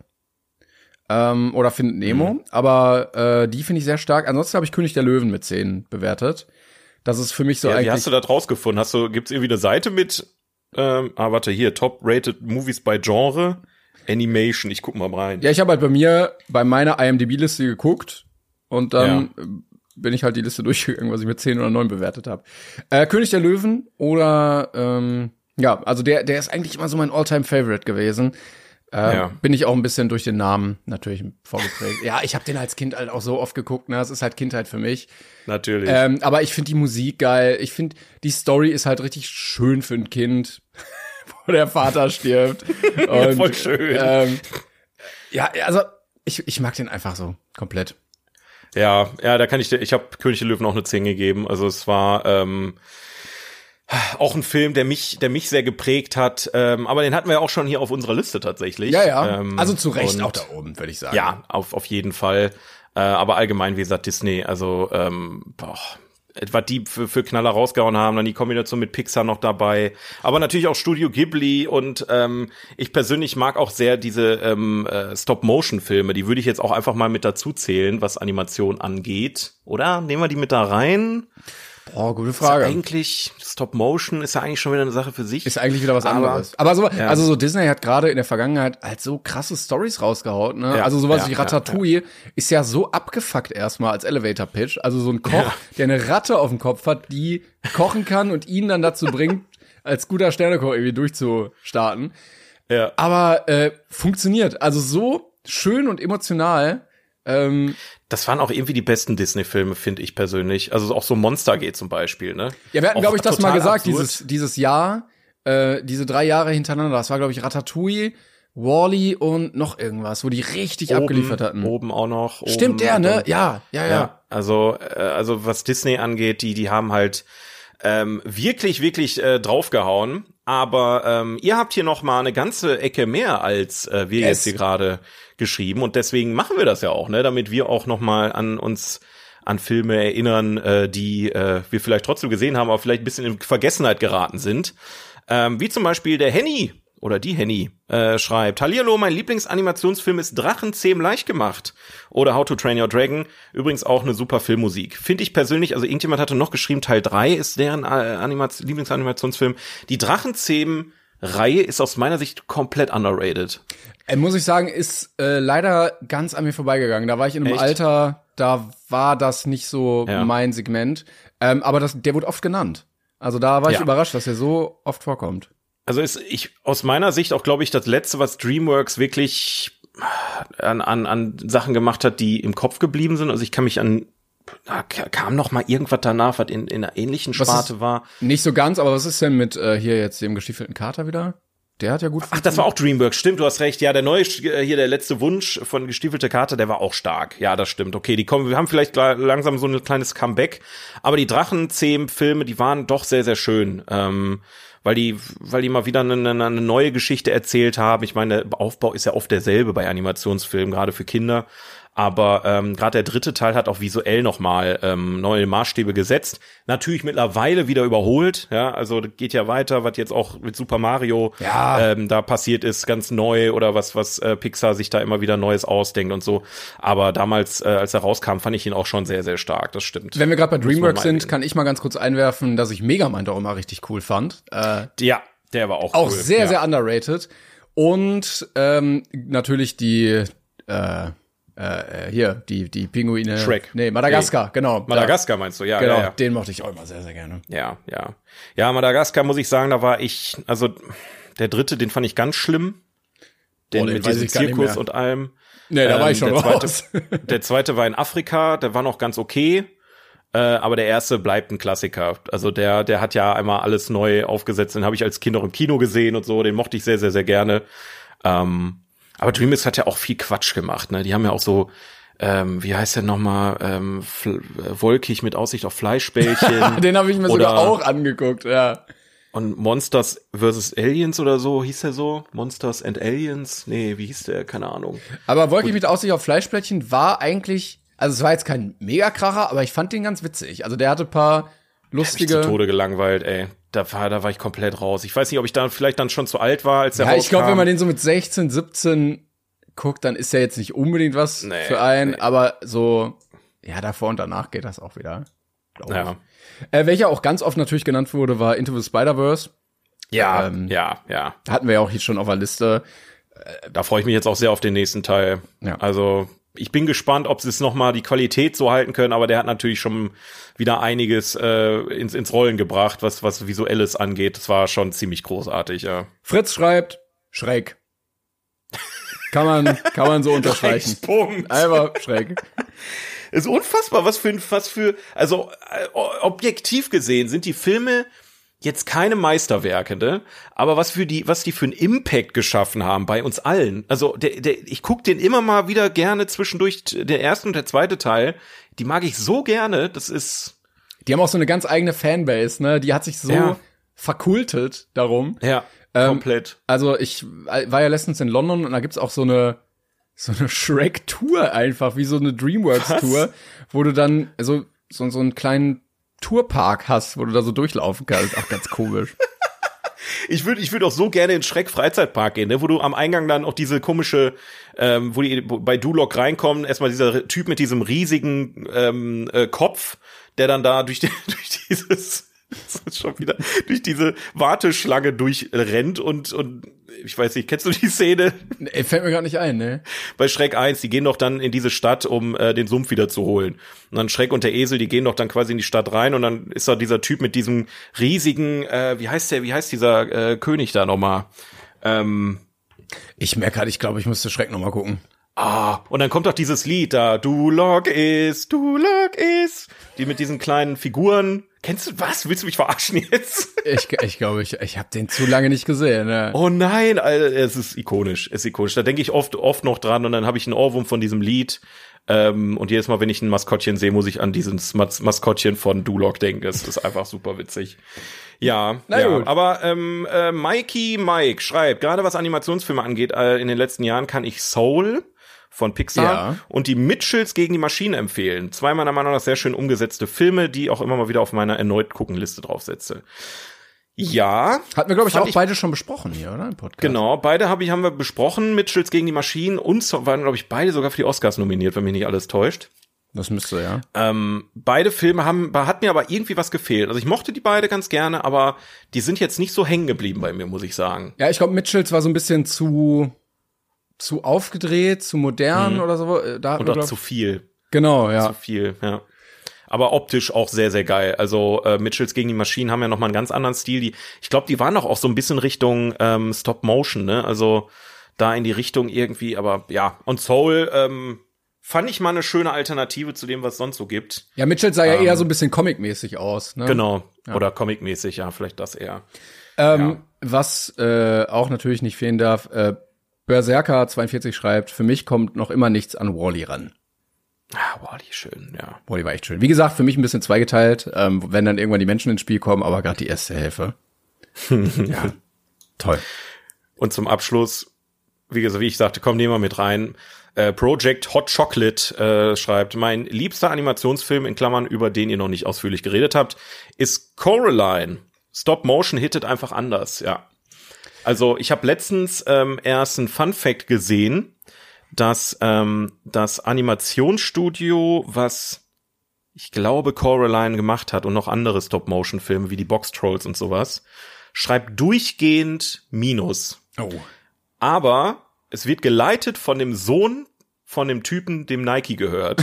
Ähm, oder Findet Nemo. Mhm. Aber äh, die finde ich sehr stark. Ansonsten habe ich König der Löwen mit zehn bewertet. Das ist für mich so Ja, wie eigentlich... hast du das rausgefunden? Hast du, gibt's irgendwie eine Seite mit, ähm, ah, warte, hier, Top-Rated Movies by Genre, Animation, ich guck mal rein. Ja, ich habe halt bei mir, bei meiner I M D B-Liste geguckt und dann ja. bin ich halt die Liste durchgegangen, was ich mit zehn oder neun bewertet habe. Äh, König der Löwen oder, ähm, ja, also der der ist eigentlich immer so mein All-Time-Favorite gewesen. Äh, Ja. Bin ich auch ein bisschen durch den Namen natürlich vorgeprägt. Ja, ich habe den als Kind halt auch so oft geguckt, ne, das ist halt Kindheit für mich. Natürlich. Ähm, aber ich finde die Musik geil. Ich finde, die Story ist halt richtig schön für ein Kind, wo der Vater stirbt. Und, Voll schön. Ähm, ja, also ich, ich mag den einfach so komplett. Ja, ja, da kann ich dir, ich habe König der Löwen auch eine zehn gegeben. Also es war ähm, auch ein Film, der mich, der mich sehr geprägt hat. Ähm, aber den hatten wir ja auch schon hier auf unserer Liste tatsächlich. Ja, ja. Ähm, also zu Recht und- auch da oben, würde ich sagen. Ja, auf, auf jeden Fall. Äh, aber allgemein, wie gesagt, Disney, also ähm, boah, was die für, für Knaller rausgehauen haben, dann die Kombination mit Pixar noch dabei. Aber natürlich auch Studio Ghibli und ähm, ich persönlich mag auch sehr diese ähm, äh, Stop-Motion-Filme. Die würde ich jetzt auch einfach mal mit dazu zählen, was Animation angeht. Oder? Nehmen wir die mit da rein? Boah, gute Ist ja Frage. eigentlich, Stop-Motion ist ja eigentlich schon wieder eine Sache für sich. Ist eigentlich wieder was Aber- anderes. Aber so, Ja. also so Disney hat gerade in der Vergangenheit halt so krasse Stories rausgehauen, ne? Ja, Also sowas ja, wie ja, Ratatouille ist ja so abgefuckt erstmal als Elevator-Pitch. Also so ein Koch, Ja. der eine Ratte auf dem Kopf hat, die kochen kann und ihn dann dazu bringt, als guter Sternekoch irgendwie durchzustarten. Ja. Aber äh, funktioniert. Also so schön und emotional. Ähm, Das waren auch irgendwie die besten Disney-Filme, finde ich persönlich. Also auch so Monster AG zum Beispiel, ne? Ja, wir hatten, Auch glaube ich, das mal total gesagt, absurd. dieses, dieses Jahr, äh, diese drei Jahre hintereinander. Das war, glaube ich, Ratatouille, Wall-E und noch irgendwas, wo die richtig Oben, abgeliefert hatten. Oben auch noch. Oben Stimmt der, ne? und- Ja, ja, ja. Ja, also, äh, also was Disney angeht, die, die haben halt ähm, wirklich, wirklich äh, draufgehauen. Aber ähm, ihr habt hier noch mal eine ganze Ecke mehr als äh, wir Yes. jetzt hier gerade geschrieben. Und deswegen machen wir das ja auch, ne? Damit wir auch noch mal an uns an Filme erinnern, äh, die äh, wir vielleicht trotzdem gesehen haben, aber vielleicht ein bisschen in Vergessenheit geraten sind. Ähm, wie zum Beispiel der Henny oder die Henny äh, schreibt: Hallihallo, mein Lieblingsanimationsfilm ist Drachenzähm leicht gemacht. Oder How to Train Your Dragon. Übrigens auch eine super Filmmusik. Finde ich persönlich, also irgendjemand hatte noch geschrieben, Teil drei ist deren äh, Animat- Lieblingsanimationsfilm. Die Drachenzähm-Reihe ist aus meiner Sicht komplett underrated. Äh, muss ich sagen, ist äh, leider ganz an mir vorbeigegangen. Da war ich in einem Echt? Alter, da war das nicht so Ja. mein Segment. Ähm, aber das, der wurde oft genannt. Also da war ich Ja. überrascht, dass er so oft vorkommt. Also ist ich aus meiner Sicht auch, glaube ich, das letzte, was DreamWorks wirklich an, an, an Sachen gemacht hat, die im Kopf geblieben sind. Also ich kann mich an da kam noch mal irgendwas danach, was in, in einer ähnlichen Sparte ist, war. Nicht so ganz, aber was ist denn mit äh, hier jetzt dem gestiefelten Kater wieder? Der hat ja gut Ach, das war auch DreamWorks, stimmt, du hast recht. Ja, der neue, hier der letzte Wunsch von Gestiefelte Kater, der war auch stark. Ja, das stimmt. Okay, die kommen, wir haben vielleicht langsam so ein kleines Comeback. Aber die Drachenzähmen-Filme, die waren doch sehr, sehr schön. Ähm, weil die, weil die mal wieder eine, eine neue Geschichte erzählt haben. Ich meine, der Aufbau ist ja oft derselbe bei Animationsfilmen, gerade für Kinder. Aber ähm, gerade der dritte Teil hat auch visuell nochmal ähm, neue Maßstäbe gesetzt. Natürlich mittlerweile wieder überholt. Ja, also geht ja weiter, was jetzt auch mit Super Mario ja. ähm, da passiert ist, ganz neu oder was was äh, Pixar sich da immer wieder Neues ausdenkt und so. Aber damals, äh, als er rauskam, fand ich ihn auch schon sehr, sehr stark. Das stimmt. Wenn wir gerade bei DreamWorks sind, kann ich mal ganz kurz einwerfen, dass ich Megamind auch immer richtig cool fand. Äh, ja, der war auch Auch cool. sehr, ja. sehr underrated. Und ähm, natürlich die äh, Äh, hier, die, die Pinguine. Shrek. Nee, Madagaskar, nee. genau. Madagaskar meinst du, ja. Genau, ja, ja. Den mochte ich auch immer sehr, sehr gerne. Ja, ja. Ja, Madagaskar muss ich sagen, da war ich, also der dritte, den fand ich ganz schlimm. Den, Boah, den mit weiß diesem ich gar nicht Zirkus mehr. und allem. Nee, da ähm, war ich schon der raus. Zweite, der zweite war in Afrika, der war noch ganz okay. Äh, aber der erste bleibt ein Klassiker. Also der, der hat ja einmal alles neu aufgesetzt. Den habe ich als Kind auch im Kino gesehen und so. Den mochte ich sehr, sehr, sehr gerne. Ähm, aber DreamWorks hat ja auch viel Quatsch gemacht, ne? Die haben ja auch so, Ähm, wie heißt der nochmal, ähm, Fl- wolkig mit Aussicht auf Fleischbällchen. Den habe ich mir sogar auch angeguckt, ja. Und Monsters versus Aliens oder so, hieß der so? Monsters and Aliens? Nee, wie hieß der? Keine Ahnung. Aber wolkig mit Aussicht auf Fleischbällchen war eigentlich, also es war jetzt kein Megakracher, aber ich fand den ganz witzig. Also der hatte ein paar lustige... Ich zu Tode gelangweilt, ey. Da war, da war ich komplett raus. Ich weiß nicht, ob ich da vielleicht dann schon zu alt war, als der Ja, rauskam. ich glaube, wenn man den so mit sechzehn, siebzehn guckt, dann ist der jetzt nicht unbedingt was nee, für einen, nee. aber so, ja, davor und danach geht das auch wieder, glaube ja. ich. Äh, welcher auch ganz oft natürlich genannt wurde, war Into the Spider-Verse. Ja, ähm, ja, ja. Hatten wir ja auch hier schon auf der Liste. Da freue ich mich jetzt auch sehr auf den nächsten Teil. Ja. Also ich bin gespannt, ob sie es noch mal die Qualität so halten können, aber der hat natürlich schon wieder einiges äh, ins, ins Rollen gebracht, was was Visuelles angeht. Das war schon ziemlich großartig, ja. Fritz schreibt, schräg. Kann man, kann man so unterstreichen. Punkt. Einfach schräg. Ist unfassbar, was für, was für, also äh, objektiv gesehen sind die Filme jetzt keine Meisterwerke, ne? Aber was für die, was die für einen Impact geschaffen haben bei uns allen. Also der, der, ich guck den immer mal wieder gerne zwischendurch, der erste und der zweite Teil, die mag ich so gerne, das ist. Die haben auch so eine ganz eigene Fanbase, ne? Die hat sich so ja. verkultet darum. Ja, ähm, komplett. Also ich war ja letztens in London und da gibt's auch so eine so eine Shrek-Tour einfach, wie so eine DreamWorks-Tour, wo du dann so, so, so einen kleinen Tourpark hast, wo du da so durchlaufen kannst. Auch ganz komisch. Ich würde ich würde auch so gerne in Schreck Freizeitpark gehen, ne, wo du am Eingang dann auch diese komische, ähm, wo die wo bei Duloc reinkommen, erstmal dieser Typ mit diesem riesigen ähm, äh, Kopf, der dann da durch, die, durch dieses das ist schon wieder durch diese Warteschlange durchrennt und und ich weiß nicht, kennst du die Szene? Nee, fällt mir gerade nicht ein, ne? Bei Schreck eins, die gehen doch dann in diese Stadt, um äh, den Sumpf wieder zu holen. Und dann Schreck und der Esel, die gehen doch dann quasi in die Stadt rein und dann ist da dieser Typ mit diesem riesigen, äh, wie heißt der, wie heißt dieser äh, König da nochmal? Ähm, ich merke halt, ich glaube, ich müsste Schreck noch mal gucken. Ah, und dann kommt doch dieses Lied da, Duloc ist, Duloc ist, die mit diesen kleinen Figuren. Kennst du was? Willst du mich verarschen jetzt? Ich ich glaube, ich ich habe den zu lange nicht gesehen. Ne? Oh nein, Alter, es ist ikonisch, es ist ikonisch. Da denke ich oft oft noch dran und dann habe ich einen Ohrwurm von diesem Lied. Ähm, und jedes Mal, wenn ich ein Maskottchen sehe, muss ich an dieses Mas- Maskottchen von Duloc denken. Es ist einfach super witzig. Ja, Na ja. gut. Aber ähm, äh, Mikey Mike schreibt, gerade was Animationsfilme angeht, äh, in den letzten Jahren kann ich Soul von Pixar Ja. und die Mitchells gegen die Maschine empfehlen. Zwei meiner Meinung nach sehr schön umgesetzte Filme, die auch immer mal wieder auf meiner erneut gucken Liste draufsetze. Ja. Hatten wir, glaube ich, fand auch beide schon besprochen hier, oder? Im Podcast. Genau, beide hab ich, haben wir besprochen, Mitchells gegen die Maschinen und so, waren, glaube ich, beide sogar für die Oscars nominiert, wenn mich nicht alles täuscht. Das müsste, ja. Ähm, beide Filme haben, hat mir aber irgendwie was gefehlt. Also ich mochte die beide ganz gerne, aber die sind jetzt nicht so hängen geblieben bei mir, muss ich sagen. Ja, ich glaube, Mitchells war so ein bisschen zu zu aufgedreht, zu modern Mhm. oder so. Da hatten Und wir, auch glaub, zu viel. Genau, ja. Zu viel, ja. Aber optisch auch sehr, sehr geil. Also äh, Mitchells gegen die Maschinen haben ja noch mal einen ganz anderen Stil. Die, ich glaube, die waren doch auch so ein bisschen Richtung ähm, Stop-Motion, ne? Also da in die Richtung irgendwie, aber ja. Und Soul, ähm, fand ich mal eine schöne Alternative zu dem, was es sonst so gibt. Ja, Mitchell sah ja ähm, eher so ein bisschen comic-mäßig aus. Ne? Genau, ja. Oder comic-mäßig, ja, vielleicht das eher. Ähm, ja. Was äh, auch natürlich nicht fehlen darf, äh, Berserker zweiundvierzig schreibt, für mich kommt noch immer nichts an Wall-E ran. Ah, Wall-E, schön, ja. Wall-E war echt schön. Wie gesagt, für mich ein bisschen zweigeteilt, ähm, wenn dann irgendwann die Menschen ins Spiel kommen, aber gerade die erste Hälfte. Ja, toll. Und zum Abschluss, wie gesagt, wie ich sagte, komm, nehmen wir mit rein. Äh, Project Hot Chocolate äh, schreibt, mein liebster Animationsfilm, in Klammern, über den ihr noch nicht ausführlich geredet habt, ist Coraline. Stop Motion hittet einfach anders, ja. Also ich habe letztens ähm, erst ein Fun Fact gesehen, dass ähm, das Animationsstudio, was ich glaube Coraline gemacht hat und noch andere Stop-Motion-Filme wie die Box Trolls und sowas, schreibt durchgehend Minus. Oh. Aber es wird geleitet von dem Sohn von dem Typen, dem Nike gehört.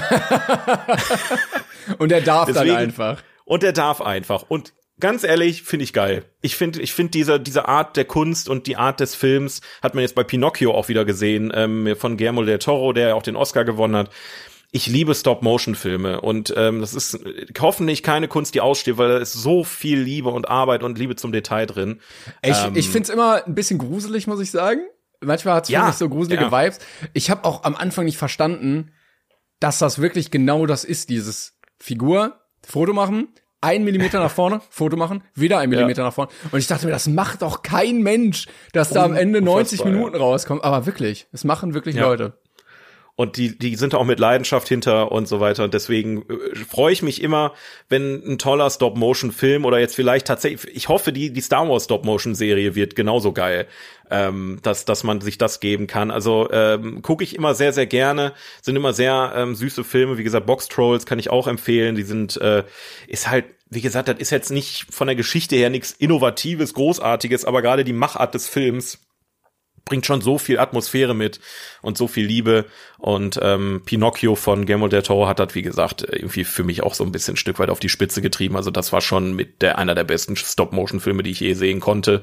Und er darf Deswegen, dann einfach. Und er darf einfach. Und ganz ehrlich, finde ich geil. Ich finde, ich finde diese diese Art der Kunst und die Art des Films hat man jetzt bei Pinocchio auch wieder gesehen, ähm, von Guillermo del Toro, der ja auch den Oscar gewonnen hat. Ich liebe Stop-Motion-Filme und ähm, das ist hoffentlich keine Kunst, die aussteht, weil da ist so viel Liebe und Arbeit und Liebe zum Detail drin. Ich, ähm, ich find's immer ein bisschen gruselig, muss ich sagen. Manchmal hat's für Ja, mich so gruselige ja. Vibes. Ich habe auch am Anfang nicht verstanden, dass das wirklich genau das ist, dieses Figur, Foto machen, ein Millimeter nach vorne, Foto machen, wieder ein Millimeter Ja. nach vorne. Und ich dachte mir, das macht doch kein Mensch, dass da am Ende neunzig Unfassbar, Minuten rauskommt. Aber wirklich, es machen wirklich Ja. Leute. Und die, die sind auch mit Leidenschaft hinter und so weiter. Und deswegen äh, freue ich mich immer, wenn ein toller Stop-Motion-Film oder jetzt vielleicht tatsächlich, ich hoffe, die, die Star Wars Stop-Motion-Serie wird genauso geil, ähm, dass, dass man sich das geben kann. Also, ähm, gucke ich immer sehr, sehr gerne. Sind immer sehr, ähm, süße Filme. Wie gesagt, Box Trolls kann ich auch empfehlen. Die sind, äh, ist halt, wie gesagt, das ist jetzt nicht von der Geschichte her nichts Innovatives, Großartiges, aber gerade die Machart des Films bringt schon so viel Atmosphäre mit und so viel Liebe. Und ähm, Pinocchio von Guillermo del Toro hat das, wie gesagt, irgendwie für mich auch so ein bisschen ein Stück weit auf die Spitze getrieben. Also das war schon mit der einer der besten Stop-Motion-Filme, die ich je sehen konnte.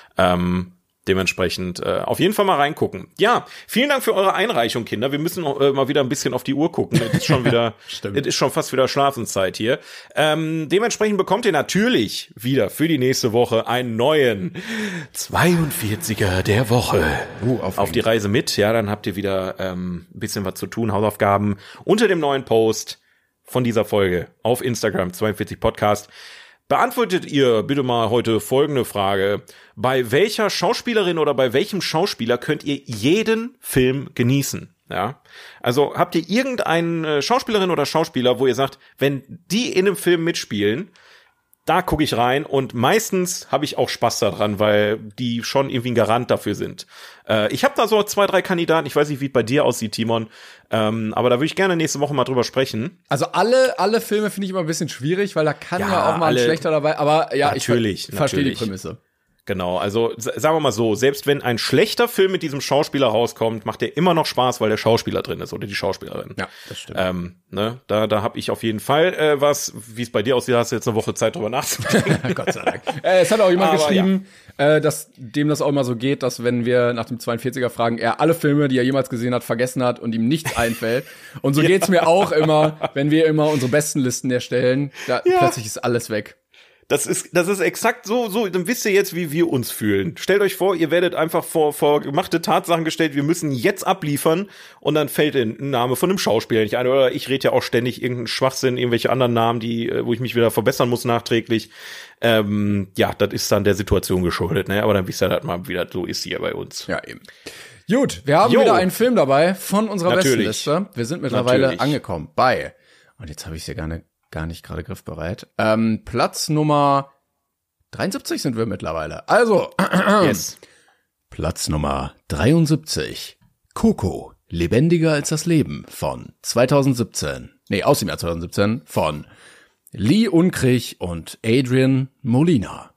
Ähm, dementsprechend äh, auf jeden Fall mal reingucken. Ja, vielen Dank für eure Einreichung, Kinder. Wir müssen äh, mal wieder ein bisschen auf die Uhr gucken. Es ist schon wieder, es ist schon fast wieder Schlafenszeit hier. Ähm, dementsprechend bekommt ihr natürlich wieder für die nächste Woche einen neuen zweiundvierziger der Woche Uh, auf die Reise mit. Ja, dann habt ihr wieder ähm, ein bisschen was zu tun, Hausaufgaben unter dem neuen Post von dieser Folge auf Instagram, zweiundvierzig Podcast. Beantwortet ihr bitte mal heute folgende Frage. Bei welcher Schauspielerin oder bei welchem Schauspieler könnt ihr jeden Film genießen? Ja, also habt ihr irgendeine Schauspielerin oder Schauspieler, wo ihr sagt, wenn die in einem Film mitspielen, da gucke ich rein und meistens habe ich auch Spaß daran, weil die schon irgendwie ein Garant dafür sind. Äh, ich habe da so zwei, drei Kandidaten, ich weiß nicht, wie es bei dir aussieht, Timon, ähm, aber da würde ich gerne nächste Woche mal drüber sprechen. Also alle alle Filme finde ich immer ein bisschen schwierig, weil da kann ja, Ja, auch mal alle- ein schlechter dabei, aber ja, Natürlich, ich ver verstehe die natürlich. Prämisse. Genau, also s- sagen wir mal so, selbst wenn ein schlechter Film mit diesem Schauspieler rauskommt, macht der immer noch Spaß, weil der Schauspieler drin ist oder die Schauspielerin. Ja, das stimmt. Ähm, ne, da, da habe ich auf jeden Fall äh, was, wie es bei dir aussieht, hast du jetzt eine Woche Zeit drüber nachzudenken. Gott sei Dank. Äh, es hat auch jemand Aber geschrieben, äh, dass dem das auch immer so geht, dass wenn wir nach dem zweiundvierziger fragen, er alle Filme, die er jemals gesehen hat, vergessen hat und ihm nichts einfällt. Und so geht's mir auch immer, wenn wir immer unsere besten Listen erstellen. Da Ja. plötzlich ist alles weg. Das ist, das ist exakt so, so, dann wisst ihr jetzt, wie wir uns fühlen. Stellt euch vor, ihr werdet einfach vor, vor gemachte Tatsachen gestellt, wir müssen jetzt abliefern und dann fällt ein Name von einem Schauspieler nicht ein. Oder ich rede ja auch ständig irgendeinen Schwachsinn, irgendwelche anderen Namen, die, äh, wo ich mich wieder verbessern muss nachträglich. Ähm, ja, das ist dann der Situation geschuldet, ne? Aber dann wisst ihr das mal, wie das so ist hier bei uns. Ja, eben. Gut, wir haben Jo. wieder einen Film dabei von unserer Natürlich. Bestenliste. Wir sind mittlerweile Natürlich. angekommen bei, und jetzt habe ich sie gar nicht, gar nicht gerade griffbereit, ähm, Platz Nummer dreiundsiebzig sind wir mittlerweile. Also, Yes. Platz Nummer dreiundsiebzig. Coco, lebendiger als das Leben von zweitausendsiebzehn. Nee, aus dem Jahr zweitausendsiebzehn von Lee Unkrich und Adrian Molina.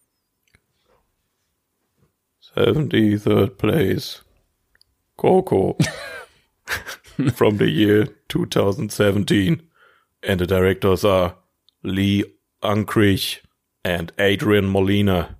seventy-third place. Coco. From the year twenty seventeen. And the directors are Lee Unkrich and Adrian Molina.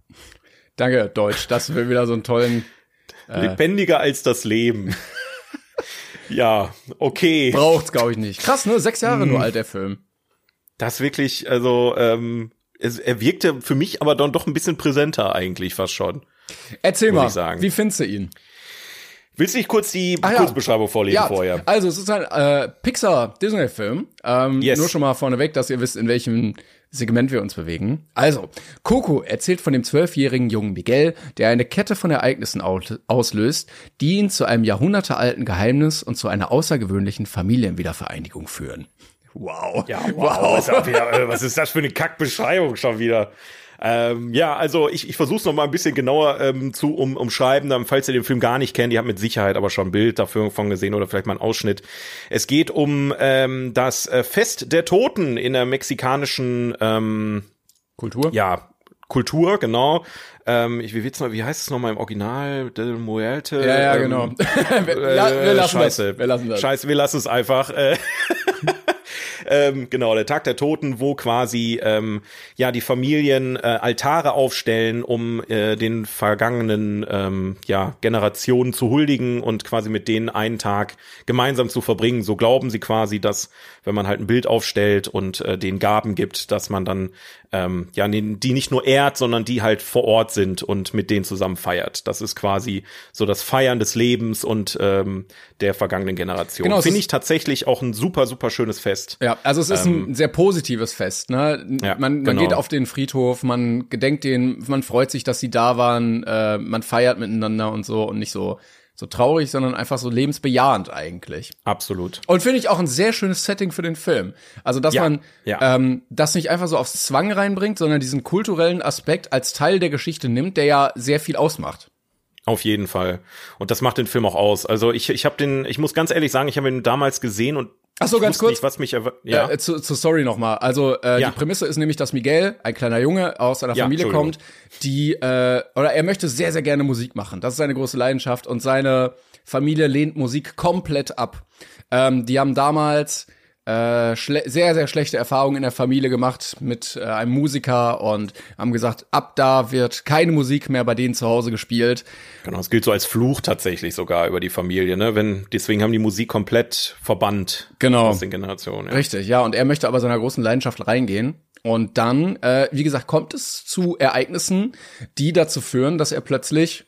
Danke, Deutsch. Das will wieder so einen tollen. Lebendiger als das Leben. Ja, okay. Braucht's, glaube ich, nicht. Krass, ne? Sechs Jahre hm. nur alt, der Film. Das wirklich, also, ähm, es, er wirkte für mich aber dann doch ein bisschen präsenter eigentlich fast schon. Erzähl mal, wie findest du ihn? Willst du nicht kurz die Ach, Kurzbeschreibung ja. vorlesen ja. vorher? Also, es ist ein äh, Pixar-Disney-Film. Ähm, yes. Nur schon mal vorneweg, dass ihr wisst, in welchem Segment wir uns bewegen. Also, Coco erzählt von dem zwölfjährigen jungen Miguel, der eine Kette von Ereignissen auslöst, die ihn zu einem jahrhundertealten Geheimnis und zu einer außergewöhnlichen Familienwiedervereinigung führen. Wow. Ja, wow. wow. Was, ist wieder, was ist das für eine Kackbeschreibung schon wieder? Ähm, ja, also ich, ich versuche es noch mal ein bisschen genauer ähm, zu um, umschreiben, dann, falls ihr den Film gar nicht kennt, ihr habt mit Sicherheit aber schon ein Bild dafür von gesehen oder vielleicht mal einen Ausschnitt. Es geht um ähm, das äh, Fest der Toten in der mexikanischen ähm, Kultur. Ja, Kultur, genau. Ähm, ich, wie, will's noch, wie heißt es nochmal im Original? Del Muerte? Ja, ja, ähm, genau. wir, äh, wir, lassen Scheiße. das. wir lassen das. Scheiße, wir lassen es einfach. Äh, Ähm, genau, der Tag der Toten, wo quasi ähm, ja die Familien äh, Altare aufstellen, um äh, den vergangenen ähm, ja Generationen zu huldigen und quasi mit denen einen Tag gemeinsam zu verbringen. So glauben sie quasi, dass wenn man halt ein Bild aufstellt und äh, den Gaben gibt, dass man dann ähm, ja die nicht nur ehrt, sondern die halt vor Ort sind und mit denen zusammen feiert. Das ist quasi so das Feiern des Lebens und ähm, der vergangenen Generation. Genau, finde ich tatsächlich auch ein super, super schönes Fest. Ja, also es ist ähm, ein sehr positives Fest, ne? Ja, man man genau. geht auf den Friedhof, man gedenkt denen, man freut sich, dass sie da waren, äh, man feiert miteinander und so und nicht so so traurig, sondern einfach so lebensbejahend eigentlich. Absolut. Und finde ich auch ein sehr schönes Setting für den Film. Also, dass ja, man ja. Ähm, das nicht einfach so aufs Zwang reinbringt, sondern diesen kulturellen Aspekt als Teil der Geschichte nimmt, der ja sehr viel ausmacht. Auf jeden Fall. Und das macht den Film auch aus. Also ich ich habe den, ich muss ganz ehrlich sagen, ich habe ihn damals gesehen und Ach so, ich ganz wusste kurz. nicht, was mich erw- ja. Äh, zu, zu Story nochmal. Also äh, Ja. die Prämisse ist nämlich, dass Miguel, ein kleiner Junge aus einer Ja, Familie Entschuldigung. kommt, die äh, oder er möchte sehr, sehr gerne Musik machen. Das ist seine große Leidenschaft und seine Familie lehnt Musik komplett ab. Ähm, die haben damals äh, schle- sehr, sehr schlechte Erfahrungen in der Familie gemacht mit äh, einem Musiker und haben gesagt, ab da wird keine Musik mehr bei denen zu Hause gespielt. Genau, es gilt so als Fluch tatsächlich sogar über die Familie, ne? Wenn deswegen haben die Musik komplett verbannt Genau. aus den Generationen. Ja. Richtig, ja, und er möchte aber seiner großen Leidenschaft reingehen. Und dann, äh, wie gesagt, kommt es zu Ereignissen, die dazu führen, dass er plötzlich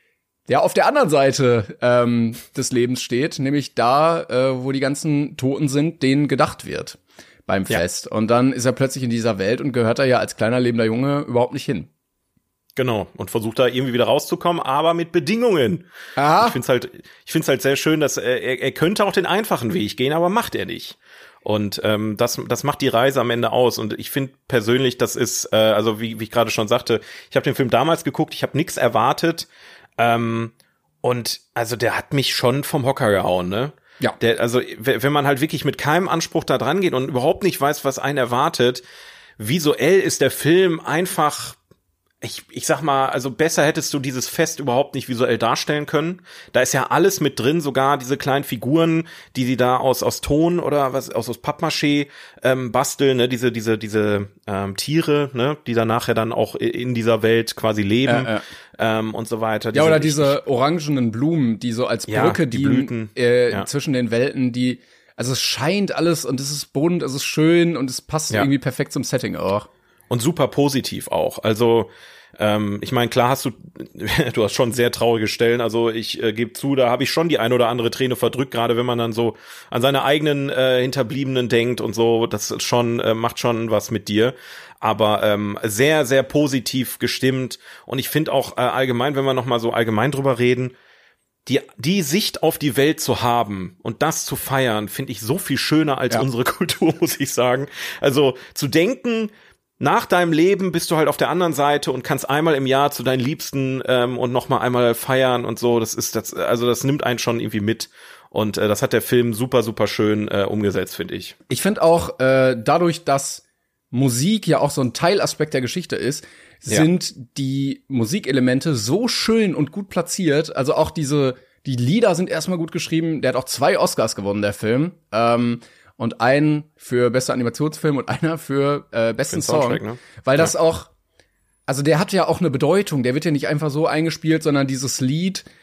ja auf der anderen Seite ähm, des Lebens steht, nämlich da, äh, wo die ganzen Toten sind, denen gedacht wird beim Ja. Fest. Und dann ist er plötzlich in dieser Welt und gehört da ja als kleiner lebender Junge überhaupt nicht hin. Genau, und versucht da irgendwie wieder rauszukommen, aber mit Bedingungen. Aha. Ich find's halt, ich find's halt sehr schön, dass er, er, er könnte auch den einfachen Weg gehen, aber macht er nicht. Und ähm, das, das macht die Reise am Ende aus. Und ich finde persönlich, das ist, äh, also wie, wie ich gerade schon sagte, ich habe den Film damals geguckt, ich habe nichts erwartet. Ähm, und also der hat mich schon vom Hocker gehauen, ne? Ja. Der, also w- wenn man halt wirklich mit keinem Anspruch da dran geht und überhaupt nicht weiß, was einen erwartet, visuell ist der Film einfach, ich, ich sag mal, also besser hättest du dieses Fest überhaupt nicht visuell darstellen können. Da ist ja alles mit drin, sogar diese kleinen Figuren, die sie da aus aus Ton oder was aus aus Pappmaché ähm, basteln, ne, diese diese diese ähm, Tiere, ne, die dann nachher dann auch in dieser Welt quasi leben Ja, ja. Ähm, und so weiter. Ja, oder ich- diese orangenen Blumen, die so als Ja, Brücke die dienen Blüten. äh, Ja. zwischen den Welten, die, also es scheint alles und es ist bunt, es ist schön und es passt Ja. irgendwie perfekt zum Setting auch. Und super positiv auch. Also ähm, ich meine, klar hast du, du hast schon sehr traurige Stellen. Also ich äh, gebe zu, da habe ich schon die ein oder andere Träne verdrückt, gerade wenn man dann so an seine eigenen äh, Hinterbliebenen denkt und so. Das ist schon äh, macht schon was mit dir. Aber ähm, sehr, sehr positiv gestimmt. Und ich finde auch äh, allgemein, wenn wir noch mal so allgemein drüber reden, die die Sicht auf die Welt zu haben und das zu feiern, finde ich so viel schöner als Ja. unsere Kultur, muss ich sagen. Also zu denken, nach deinem Leben bist du halt auf der anderen Seite und kannst einmal im Jahr zu deinen Liebsten ähm, und noch mal einmal feiern und so. Das ist das, also das nimmt einen schon irgendwie mit. Und äh, das hat der Film super, super schön äh, umgesetzt, finde ich. Ich finde auch, äh, dadurch, dass Musik ja auch so ein Teilaspekt der Geschichte ist, sind ja. die Musikelemente so schön und gut platziert. Also auch diese, die Lieder sind erstmal gut geschrieben. Der hat auch zwei Oscars gewonnen, der Film. Ähm, und einen für bester Animationsfilm und einer für äh, besten für den Song. Ne? Weil das ja. auch, also der hat ja auch eine Bedeutung. Der wird ja nicht einfach so eingespielt, sondern dieses Lied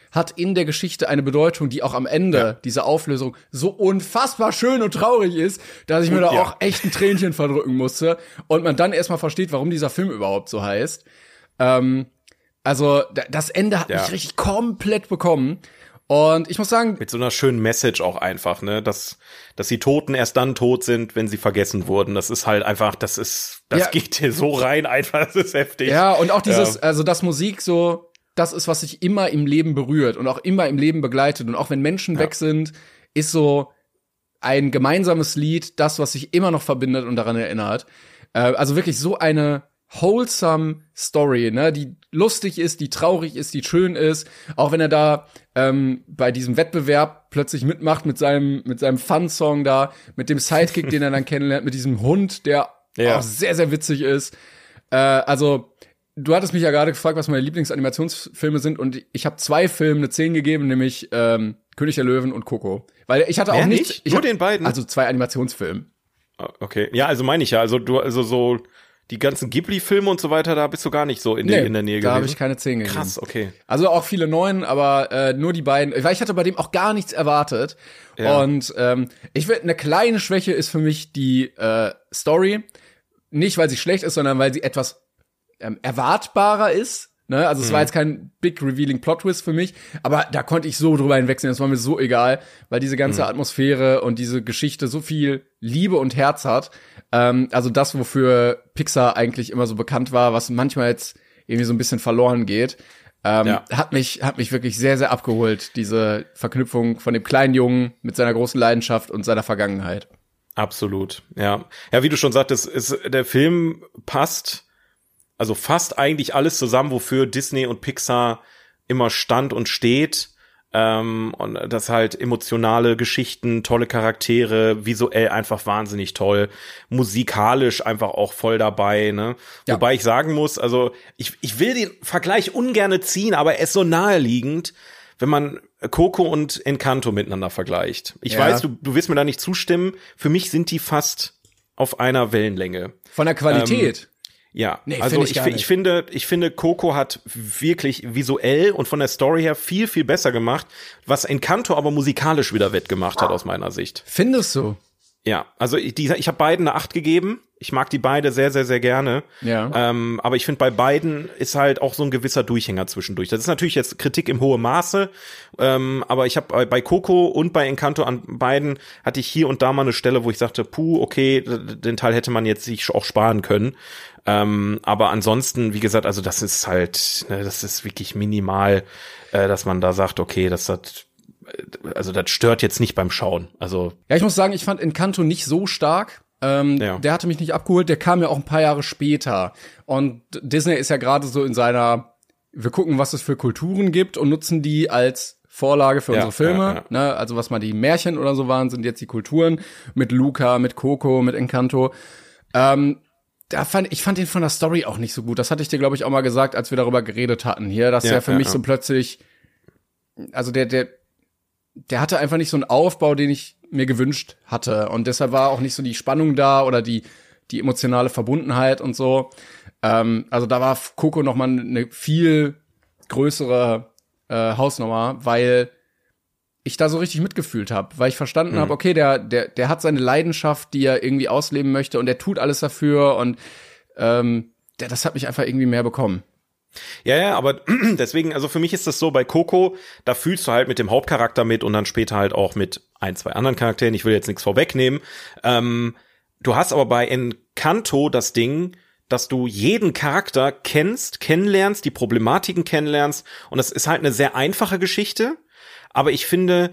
hat in der Geschichte eine Bedeutung, die auch am Ende ja. dieser Auflösung so unfassbar schön und traurig ist, dass ich mir da ja. auch echt ein Tränchen verdrücken musste und man dann erstmal versteht, warum dieser Film überhaupt so heißt. Ähm, also das Ende hat ja. mich richtig komplett bekommen. Und ich muss sagen, mit so einer schönen Message auch einfach, ne, dass dass die Toten erst dann tot sind, wenn sie vergessen wurden. Das ist halt einfach, das ist, das ja. geht hier so rein, einfach, das ist heftig. Ja, und auch dieses, ja. also dass Musik so, das ist, was sich immer im Leben berührt und auch immer im Leben begleitet. Und auch wenn Menschen ja. weg sind, ist so ein gemeinsames Lied das, was sich immer noch verbindet und daran erinnert. Äh, also wirklich so eine wholesome Story, ne, die lustig ist, die traurig ist, die schön ist, auch wenn er da ähm, bei diesem Wettbewerb plötzlich mitmacht mit seinem mit seinem Fun-Song da, mit dem Sidekick, den er dann kennenlernt, mit diesem Hund, der ja. auch sehr, sehr witzig ist. Äh, also, du hattest mich ja gerade gefragt, was meine Lieblingsanimationsfilme sind und ich habe zwei Filmen eine zehn gegeben, nämlich ähm, König der Löwen und Coco. Weil ich hatte auch Mehr nicht, nicht? Ich Nur hab, den beiden? Also zwei Animationsfilme. Okay, ja, also meine ich ja, also du, also so die ganzen Ghibli-Filme und so weiter, da bist du gar nicht so in, nee, die, in der Nähe da gewesen. Da habe ich keine zehn gegeben. Krass, okay. Also auch viele neun, aber äh, nur die beiden. Weil ich hatte bei dem auch gar nichts erwartet. Ja. Und ähm, ich will, eine kleine Schwäche ist für mich die äh, Story. Nicht, weil sie schlecht ist, sondern weil sie etwas ähm, erwartbarer ist. Ne? Also es mhm. war jetzt kein big revealing Plot Twist für mich, aber da konnte ich so drüber hinwegsehen, das war mir so egal, weil diese ganze mhm. Atmosphäre und diese Geschichte so viel Liebe und Herz hat. Ähm, also das, wofür Pixar eigentlich immer so bekannt war, was manchmal jetzt irgendwie so ein bisschen verloren geht, ähm, ja. hat mich hat mich wirklich sehr, sehr abgeholt, diese Verknüpfung von dem kleinen Jungen mit seiner großen Leidenschaft und seiner Vergangenheit. Absolut, ja. Ja, wie du schon sagtest, ist, der Film passt also fast eigentlich alles zusammen, wofür Disney und Pixar immer stand und steht. Ähm, und das halt emotionale Geschichten, tolle Charaktere, visuell einfach wahnsinnig toll, musikalisch einfach auch voll dabei, ne? Ja. Wobei ich sagen muss, also ich, ich will den Vergleich ungerne ziehen, aber er ist so naheliegend, wenn man Coco und Encanto miteinander vergleicht. Ich ja. weiß, du, du wirst mir da nicht zustimmen. Für mich sind die fast auf einer Wellenlänge. Von der Qualität? Ähm, Ja, nee, also ich, ich, ich finde, ich finde, Coco hat wirklich visuell und von der Story her viel, viel besser gemacht, was Encanto aber musikalisch wieder wettgemacht hat aus meiner Sicht. Findest du? Ja, also ich, die, ich habe beiden eine acht gegeben. Ich mag die beide sehr, sehr, sehr gerne. Ja. Ähm, aber ich finde, bei beiden ist halt auch so ein gewisser Durchhänger zwischendurch. Das ist natürlich jetzt Kritik im hohen Maße, ähm, aber ich habe bei, bei Coco und bei Encanto an beiden hatte ich hier und da mal eine Stelle, wo ich sagte, puh, okay, den Teil hätte man jetzt sich auch sparen können. Ähm, aber ansonsten, wie gesagt, also das ist halt, ne, das ist wirklich minimal, äh, dass man da sagt, okay, das hat, also das stört jetzt nicht beim Schauen. Also ja, ich muss sagen, ich fand Encanto nicht so stark. Ähm, ja. Der hatte mich nicht abgeholt, der kam ja auch ein paar Jahre später. Und Disney ist ja gerade so in seiner, wir gucken, was es für Kulturen gibt und nutzen die als Vorlage für ja, unsere Filme. Ja, ja. Ne? Also was mal die Märchen oder so waren, sind jetzt die Kulturen mit Luca, mit Coco, mit Encanto. Ähm, da fand ich fand den von der Story auch nicht so gut. Das hatte ich dir, glaube ich, auch mal gesagt, als wir darüber geredet hatten hier, dass ja, der für ja, mich ja. so plötzlich, also der, der, der hatte einfach nicht so einen Aufbau, den ich mir gewünscht hatte. Und deshalb war auch nicht so die Spannung da oder die, die emotionale Verbundenheit und so. Ähm, also da war Coco noch mal eine viel größere äh, Hausnummer, weil ich da so richtig mitgefühlt habe, weil ich verstanden mhm. habe, okay, der, der, der hat seine Leidenschaft, die er irgendwie ausleben möchte und der tut alles dafür und ähm, der, das hat mich einfach irgendwie mehr bekommen. Ja, ja, aber deswegen, also für mich ist das so, bei Coco, da fühlst du halt mit dem Hauptcharakter mit und dann später halt auch mit ein, zwei anderen Charakteren, ich will jetzt nichts vorwegnehmen. Ähm, du hast aber bei Encanto das Ding, dass du jeden Charakter kennst, kennenlernst, die Problematiken kennenlernst und das ist halt eine sehr einfache Geschichte, aber ich finde,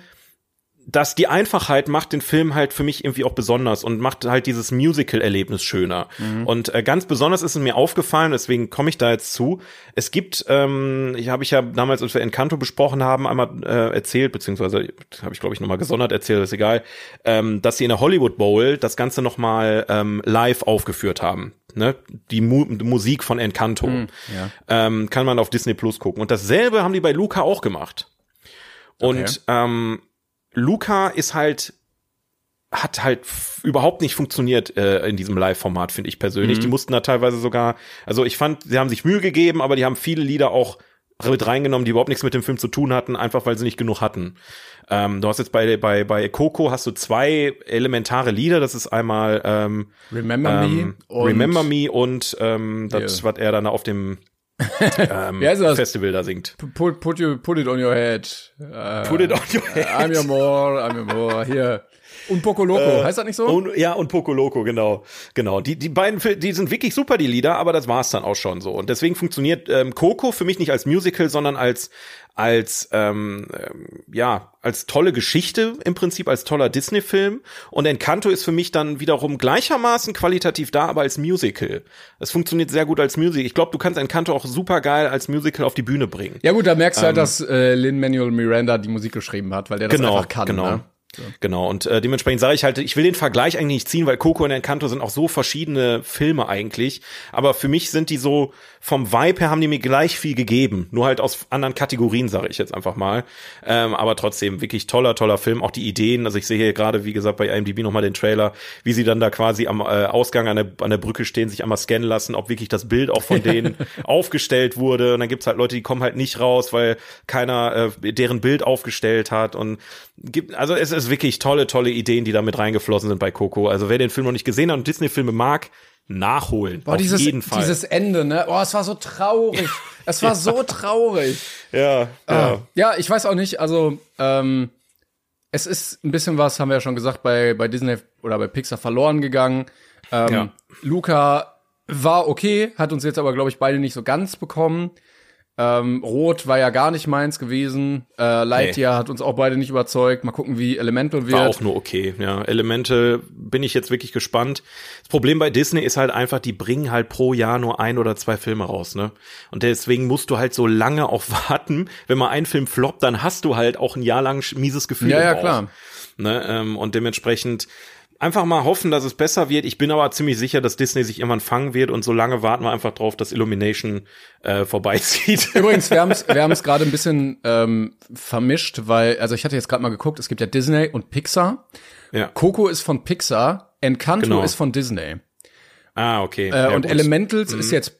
dass die Einfachheit macht den Film halt für mich irgendwie auch besonders und macht halt dieses Musical-Erlebnis schöner. Mhm. Und äh, ganz besonders ist es mir aufgefallen, deswegen komme ich da jetzt zu. Es gibt, ähm, ich habe ich ja damals, als wir Encanto besprochen haben, einmal äh, erzählt, beziehungsweise habe ich, glaube ich, nochmal gesondert erzählt, ist egal, ähm, dass sie in der Hollywood Bowl das Ganze nochmal ähm, live aufgeführt haben. Ne? Die, Mu- die Musik von Encanto. Mhm, ja. ähm, kann man auf Disney Plus gucken. Und dasselbe haben die bei Luca auch gemacht. Und okay. ähm, Luca ist halt, hat halt f- überhaupt nicht funktioniert äh, in diesem Live-Format, finde ich persönlich. Mhm. Die mussten da teilweise sogar, also ich fand, sie haben sich Mühe gegeben, aber die haben viele Lieder auch mit reingenommen, die überhaupt nichts mit dem Film zu tun hatten, einfach weil sie nicht genug hatten. Ähm, du hast jetzt bei bei bei Coco hast du zwei elementare Lieder, das ist einmal ähm, Remember ähm, Me und Remember Me und ähm, das, yeah. was er dann auf dem ähm, Festival da singt. Put, put, you, put it on your head. Uh, put it on your head. I'm your more, I'm your more. Hier. Und Poco Loco, äh, heißt das nicht so? Und, ja, und Poco Loco, genau. Genau. Die, die beiden, die sind wirklich super, die Lieder, aber das war's dann auch schon so. Und deswegen funktioniert ähm, Coco für mich nicht als Musical, sondern als, als, ähm, ähm, ja, als tolle Geschichte im Prinzip, als toller Disney-Film. Und Encanto ist für mich dann wiederum gleichermaßen qualitativ da, aber als Musical. Es funktioniert sehr gut als Musical. Ich glaube, du kannst Encanto auch super geil als Musical auf die Bühne bringen. Ja gut, da merkst du ähm, halt, dass äh, Lin-Manuel Miranda die Musik geschrieben hat, weil der das genau, einfach kann. Genau, ne? So. Genau, und äh, dementsprechend sage ich halt, ich will den Vergleich eigentlich nicht ziehen, weil Coco und Encanto sind auch so verschiedene Filme eigentlich, aber für mich sind die so, vom Vibe her haben die mir gleich viel gegeben, nur halt aus anderen Kategorien, sage ich jetzt einfach mal, ähm, aber trotzdem wirklich toller, toller Film, auch die Ideen, also ich sehe hier gerade, wie gesagt, bei I M D B nochmal den Trailer, wie sie dann da quasi am äh, Ausgang an der, an der Brücke stehen, sich einmal scannen lassen, ob wirklich das Bild auch von denen aufgestellt wurde, und dann gibt's halt Leute, die kommen halt nicht raus, weil keiner äh, deren Bild aufgestellt hat, und gibt, also es ist wirklich tolle, tolle Ideen, die da mit reingeflossen sind bei Coco. Also wer den Film noch nicht gesehen hat und Disney-Filme mag, nachholen. Boah, auf dieses, jeden Fall. Dieses Ende, ne? Oh, es war so traurig. Es war so traurig. Ja, ah, ja. Ja, ich weiß auch nicht, also ähm, es ist ein bisschen was, haben wir ja schon gesagt, bei, bei Disney oder bei Pixar verloren gegangen. Ähm, Ja. Luca war okay, hat uns jetzt aber, glaube ich, beide nicht so ganz bekommen. Ähm, Rot war ja gar nicht meins gewesen. Äh, Lightyear nee. hat uns auch beide nicht überzeugt. Mal gucken, wie Elemental wird. War auch nur okay, ja. Elemental bin ich jetzt wirklich gespannt. Das Problem bei Disney ist halt einfach, die bringen halt pro Jahr nur ein oder zwei Filme raus, ne? Und deswegen musst du halt so lange auch warten. Wenn mal ein Film floppt, dann hast du halt auch ein Jahr lang mieses Gefühl. Ja, im ja, Bauch. klar. Ne? Ähm, und dementsprechend einfach mal hoffen, dass es besser wird. Ich bin aber ziemlich sicher, dass Disney sich irgendwann fangen wird, und so lange warten wir einfach drauf, dass Illumination äh, vorbeizieht. Übrigens, wir haben es wir haben es gerade ein bisschen ähm, vermischt, weil, also ich hatte jetzt gerade mal geguckt, es gibt ja Disney und Pixar. Ja. Coco ist von Pixar, Encanto Genau. ist von Disney. Ah, okay. Äh, ja, und gut. Elementals Mhm. ist jetzt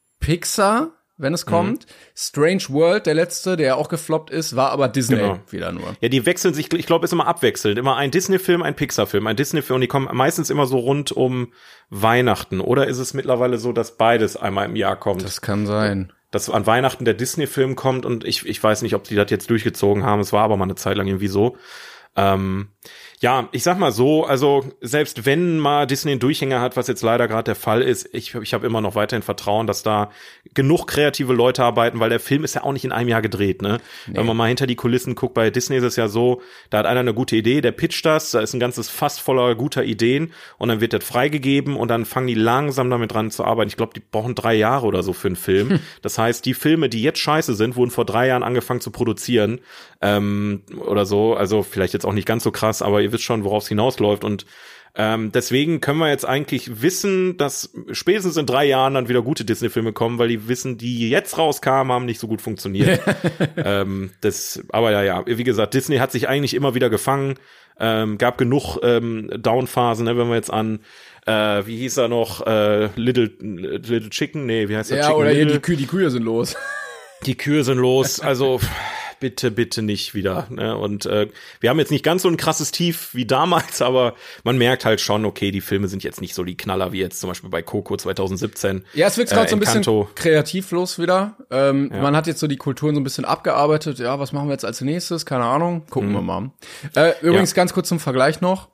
Pixar, wenn es kommt. Strange World, der letzte, der auch gefloppt ist, war aber Disney Genau. wieder nur. Ja, die wechseln sich, ich glaube, ist immer abwechselnd. Immer ein Disney-Film, ein Pixar-Film, ein Disney-Film, und die kommen meistens immer so rund um Weihnachten. Oder ist es mittlerweile so, dass beides einmal im Jahr kommt? Das kann sein. Dass an Weihnachten der Disney-Film kommt, und ich, ich weiß nicht, ob die das jetzt durchgezogen haben. Es war aber mal eine Zeit lang irgendwie so. Ähm, ja, ich sag mal so, also selbst wenn mal Disney einen Durchhänger hat, was jetzt leider gerade der Fall ist, ich, ich habe immer noch weiterhin Vertrauen, dass da genug kreative Leute arbeiten, weil der Film ist ja auch nicht in einem Jahr gedreht, ne? Nee. Wenn man mal hinter die Kulissen guckt, bei Disney ist es ja so, da hat einer eine gute Idee, der pitcht das, da ist ein ganzes Fass voller guter Ideen, und dann wird das freigegeben, und dann fangen die langsam damit dran zu arbeiten. Ich glaube, die brauchen drei Jahre oder so für einen Film. Hm. Das heißt, die Filme, die jetzt scheiße sind, wurden vor drei Jahren angefangen zu produzieren, ähm, oder so. Also vielleicht jetzt auch nicht ganz so krass, aber ihr wisst schon, worauf es hinausläuft, und ähm, deswegen können wir jetzt eigentlich wissen, dass spätestens in drei Jahren dann wieder gute Disney-Filme kommen, weil die wissen, die jetzt rauskamen, haben nicht so gut funktioniert. ähm, das, aber ja, ja, wie gesagt, Disney hat sich eigentlich immer wieder gefangen, ähm, gab genug ähm, Downphasen, ne, wenn wir jetzt an äh, wie hieß er noch, äh, Little Little Chicken, nee, wie heißt der? Ja, Chicken oder hier Little? die Kühe, die Kühe sind los. Die Kühe sind los, also bitte, bitte nicht wieder. Ne? Und äh, wir haben jetzt nicht ganz so ein krasses Tief wie damals, aber man merkt halt schon, okay, die Filme sind jetzt nicht so die Knaller wie jetzt zum Beispiel bei Coco zwanzig siebzehn. Ja, es wirkt gerade äh, so ein bisschen Encanto. kreativlos wieder. Ähm, Ja. Man hat jetzt so die Kulturen so ein bisschen abgearbeitet. Ja, was machen wir jetzt als nächstes? Keine Ahnung. Gucken Mhm. wir mal. Äh, übrigens Ja. ganz kurz zum Vergleich noch.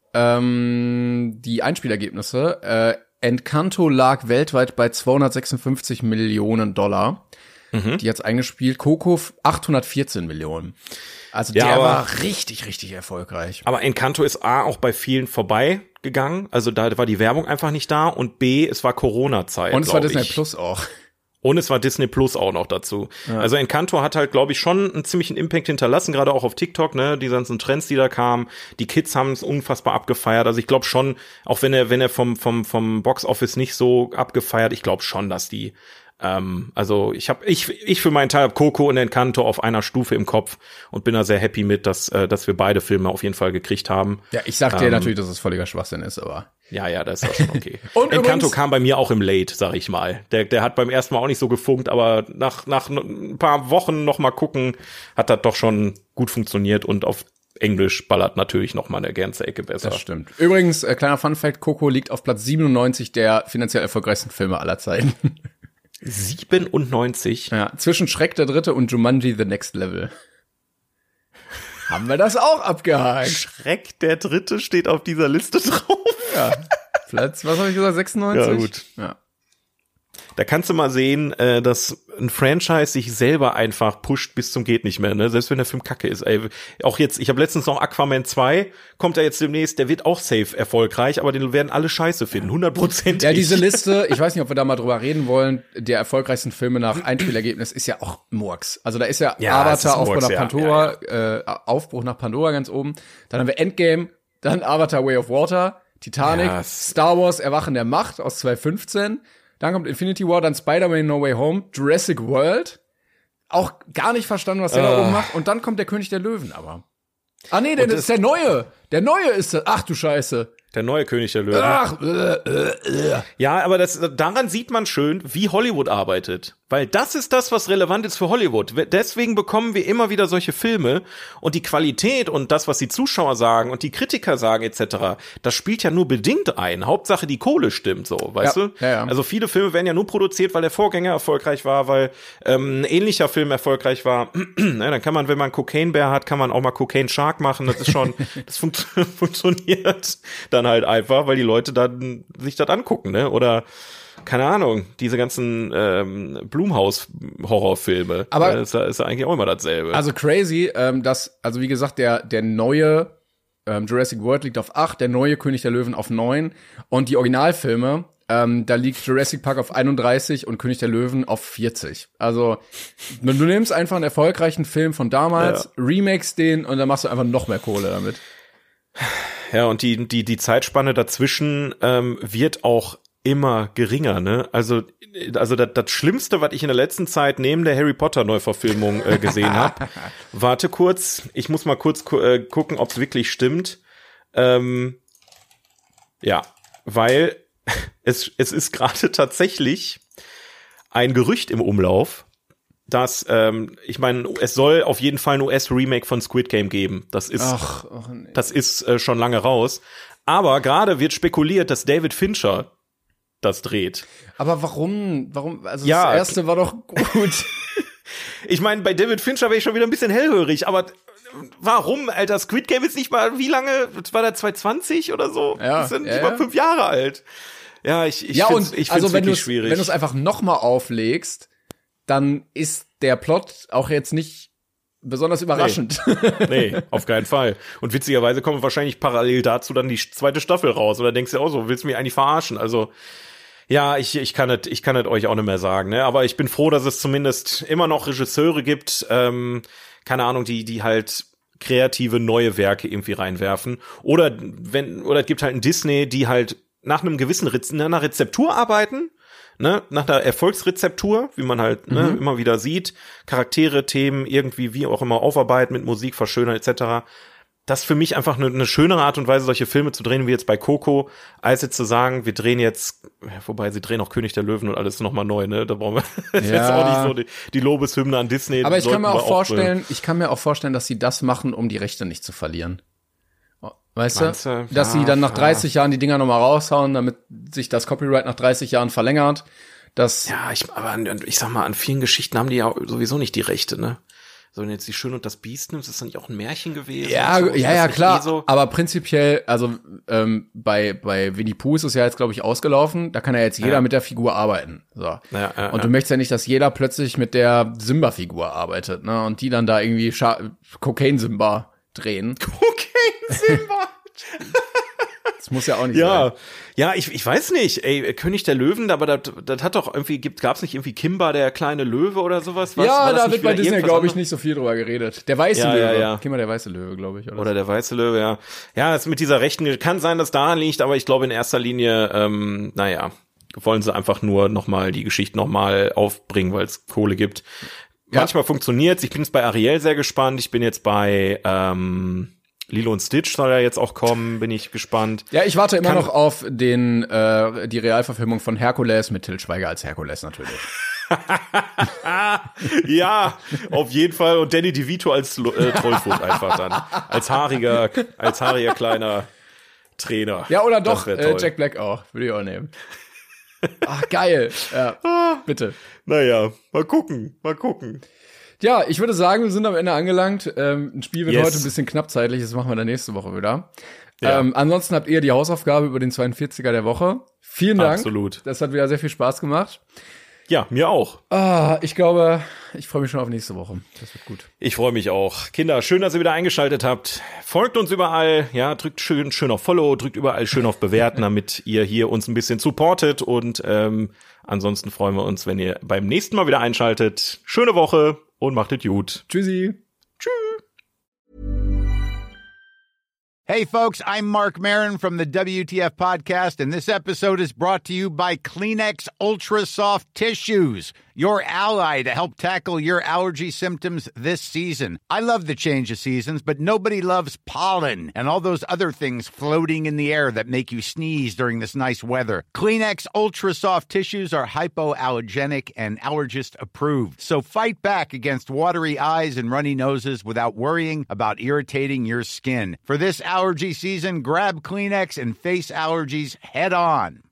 Ähm, die Einspielergebnisse. Äh, Encanto lag weltweit bei zweihundertsechsundfünfzig Millionen Dollar. Mhm. Die hat's eingespielt. Coco achthundertvierzehn Millionen. Also Ja, der aber- war richtig, richtig erfolgreich. Aber Encanto ist A, auch bei vielen vorbeigegangen. Also da war die Werbung einfach nicht da. Und B, es war Corona-Zeit, Und es war glaub Disney ich. Plus auch. Und es war Disney Plus auch noch dazu. Ja. Also Encanto hat halt, glaube ich, schon einen ziemlichen Impact hinterlassen, gerade auch auf TikTok, ne, die ganzen Trends, die da kamen. Die Kids haben es unfassbar abgefeiert. Also ich glaube schon, auch wenn er, wenn er vom, vom, vom Box Office nicht so abgefeiert, ich glaube schon, dass die Ähm, also ich habe ich ich für meinen Teil habe Coco und Encanto auf einer Stufe im Kopf und bin da sehr happy mit, dass äh, dass wir beide Filme auf jeden Fall gekriegt haben. Ja, ich sag dir ähm, natürlich, dass es völliger Schwachsinn ist, aber ja, ja, das ist auch schon okay. Und Encanto übrigens, kam bei mir auch im Late, sag ich mal. Der der hat beim ersten Mal auch nicht so gefunkt, aber nach nach ein paar Wochen noch mal gucken, hat das doch schon gut funktioniert und auf Englisch ballert natürlich noch mal eine ganze Ecke besser. Das stimmt. Übrigens, äh, kleiner Funfact, Coco liegt auf Platz siebenundneunzig der finanziell erfolgreichsten Filme aller Zeiten. siebenundneunzig? Ja, zwischen Shrek der Dritte und Jumanji The Next Level. Haben wir das auch abgehakt? Shrek der Dritte steht auf dieser Liste drauf. Ja, Platz, was habe ich gesagt, sechsundneunzig? Ja, gut. Ja. Da kannst du mal sehen, äh, dass ein Franchise sich selber einfach pusht bis zum geht nicht mehr, ne? Selbst wenn der Film kacke ist. Ey, auch jetzt, ich habe letztens noch Aquaman zwei, kommt er jetzt demnächst, der wird auch safe erfolgreich, aber den werden alle scheiße finden, hundert Prozent. Ja, diese Liste, ich weiß nicht, ob wir da mal drüber reden wollen, der erfolgreichsten Filme nach Einspielergebnis ist ja auch Murks. Also da ist ja, Ja, es ist Avatar, Aufbruch Murks, nach ja, Pandora, Äh, Aufbruch nach Pandora ganz oben. Dann haben wir Endgame, dann Avatar Way of Water, Titanic, Ja, es- Star Wars Erwachen der Macht aus zwanzig fünfzehn. Dann kommt Infinity War, dann Spider-Man No Way Home, Jurassic World. Auch gar nicht verstanden, was der da Ah. oben macht. Und dann kommt der König der Löwen aber. Ah nee, der Und das ist der Neue. Der Neue ist das. Ach du Scheiße. Der neue König der Löwen. Ach, äh, äh, äh. Ja, aber das, daran sieht man schön, wie Hollywood arbeitet. Weil das ist das, was relevant ist für Hollywood. Deswegen bekommen wir immer wieder solche Filme und die Qualität und das, was die Zuschauer sagen und die Kritiker sagen et cetera, das spielt ja nur bedingt ein. Hauptsache die Kohle stimmt so, weißt Ja, du? ja, ja. Also viele Filme werden ja nur produziert, weil der Vorgänger erfolgreich war, weil ähm, ein ähnlicher Film erfolgreich war. Ja, dann kann man, wenn man Cocaine Bear hat, kann man auch mal Cocaine Shark machen. Das ist schon, das funkt, funktioniert dann halt einfach, weil die Leute dann sich das angucken, ne? Oder keine Ahnung, diese ganzen ähm, Blumhaus-Horrorfilme. Aber- ja, ist, ja- ist ja eigentlich auch immer dasselbe. Also crazy, ähm, dass, also wie gesagt, der, der neue ähm, Jurassic World liegt auf acht, der neue König der Löwen auf neun und die Originalfilme, ähm, da liegt Jurassic Park auf einunddreißig und König der Löwen auf vierzig. Also du du nimmst einfach einen erfolgreichen Film von damals, remakes den und dann machst du einfach noch mehr Kohle damit. Ja, und die, die, die Zeitspanne dazwischen ähm, wird auch immer geringer, ne? Also, also das, das Schlimmste, was ich in der letzten Zeit neben der Harry Potter Neuverfilmung äh, gesehen habe, warte kurz, ich muss mal kurz gu äh, gucken, ob es wirklich stimmt. Ähm, ja, weil es, es ist gerade tatsächlich ein Gerücht im Umlauf, dass, ähm, ich meine, es soll auf jeden Fall ein U S-Remake von Squid Game geben. Das ist, Ach, ach nee. das ist äh, schon lange raus. Aber gerade wird spekuliert, dass David Fincher das dreht. Aber warum, warum, also Ja, das erste war doch gut. Ich meine, bei David Fincher wäre ich schon wieder ein bisschen hellhörig, aber warum, Alter? Squid Game ist nicht mal, wie lange, war der zwanzig zwanzig oder so? Ja, das sind ja, nicht ja. mal fünf Jahre alt. Ja, ich, ich ja, find's, und ich find's also wenn du wirklich es schwierig. wenn du es einfach noch mal auflegst, dann ist der Plot auch jetzt nicht besonders überraschend. Nee, auf keinen Fall. Und witzigerweise kommt wahrscheinlich parallel dazu dann die zweite Staffel raus. Oder denkst du auch so, willst du mich eigentlich verarschen? Also, ja, ich, ich kann es ich kann es euch auch nicht mehr sagen, ne? Aber ich bin froh, dass es zumindest immer noch Regisseure gibt, ähm, keine Ahnung, die, die halt kreative neue Werke irgendwie reinwerfen. Oder wenn, oder es gibt halt ein Disney, die halt nach einem gewissen Rez- nach einer Rezeptur arbeiten, ne, nach einer Erfolgsrezeptur, wie man halt ne, immer wieder sieht, Charaktere, Themen irgendwie wie auch immer aufarbeiten, mit Musik verschönern et cetera. Das ist für mich einfach eine, eine schönere Art und Weise, solche Filme zu drehen, wie jetzt bei Coco, als jetzt zu sagen, wir drehen jetzt, wobei sie drehen auch König der Löwen und alles nochmal neu, ne? Da brauchen wir das ist Ja. jetzt auch nicht so die, die Lobeshymne an Disney. Aber ich kann sollten mir wir auch vorstellen, bringen. ich kann mir auch vorstellen, dass sie das machen, um die Rechte nicht zu verlieren. Weißt Meinst du? du? Dass Ja, sie dann nach ja. dreißig Jahren die Dinger nochmal raushauen, damit sich das Copyright nach dreißig Jahren verlängert. Das, Ja, ich, aber an, ich sag mal, an vielen Geschichten haben die ja sowieso nicht die Rechte, ne? So, wenn du jetzt die Schöne und das Biest nimmst, ist das nicht auch ein Märchen gewesen? ja, und so? Ist ja, das ja, nicht klar. eh so? Aber prinzipiell, also ähm, bei bei Winnie Pooh ist es ja jetzt, glaube ich, ausgelaufen. Da kann ja jetzt jeder Ja. mit der Figur arbeiten. So. Ja, ja, Und ja. du möchtest ja nicht, dass jeder plötzlich mit der Simba-Figur arbeitet, ne? Und die dann da irgendwie Scha- Cocaine-Simba drehen. Okay, Simba. Das muss ja auch nicht sein. Ja, ja, ich, ich weiß nicht, ey, König der Löwen, aber das, das hat doch irgendwie, gibt, gab's nicht irgendwie Kimba, der kleine Löwe oder sowas? Was, Ja, war das da nicht wird bei wieder Disney, irgendwas glaube ich, anderes? nicht so viel drüber geredet. Der weiße Ja, Löwe. ja, ja. Kimmer der weiße Löwe, glaube ich. Oder, Oder der weiße Löwe, ja. Ja, es mit dieser rechten, kann sein, dass daran liegt, aber ich glaube in erster Linie, ähm, naja, wollen sie einfach nur nochmal die Geschichte nochmal aufbringen, weil es Kohle gibt. Ja. Manchmal funktioniert's. Ich bin jetzt bei Ariel sehr gespannt. Ich bin jetzt bei ähm, Lilo und Stitch soll ja jetzt auch kommen, bin ich gespannt. Ja, ich warte immer Kann noch auf den äh, die Realverfilmung von Herkules mit Til Schweiger als Herkules natürlich. Ja, auf jeden Fall. Und Danny DeVito als äh, Trollfuß einfach dann. Als haariger, als haariger kleiner Trainer. Ja, oder doch, äh, Jack Black auch. Würde ich auch nehmen. Ach, geil. Ja, bitte. Naja, mal gucken, mal gucken. Ja, ich würde sagen, wir sind am Ende angelangt. Ähm, ein Spiel wird yes. heute ein bisschen knapp zeitlich, das machen wir dann nächste Woche wieder. Ja. Ähm, ansonsten habt ihr die Hausaufgabe über den zweiundvierziger der Woche. Vielen Dank. Absolut. Das hat wieder sehr viel Spaß gemacht. Ja, mir auch. Ah, ich glaube, ich freue mich schon auf nächste Woche. Das wird gut. Ich freue mich auch. Kinder, schön, dass ihr wieder eingeschaltet habt. Folgt uns überall. Ja, drückt schön, schön auf Follow, drückt überall schön auf Bewerten, damit ihr hier uns ein bisschen supportet. Und ähm, ansonsten freuen wir uns, wenn ihr beim nächsten Mal wieder einschaltet. Schöne Woche und macht es gut. Tschüssi. Tschüss. Hey, folks, I'm Mark Maron from the W T F Podcast, and this episode is brought to you by Kleenex Ultra Soft Tissues, your ally to help tackle your allergy symptoms this season. I love the change of seasons, but nobody loves pollen and all those other things floating in the air that make you sneeze during this nice weather. Kleenex Ultra Soft Tissues are hypoallergenic and allergist approved, so fight back against watery eyes and runny noses without worrying about irritating your skin. For this allergy season, grab Kleenex and face allergies head on.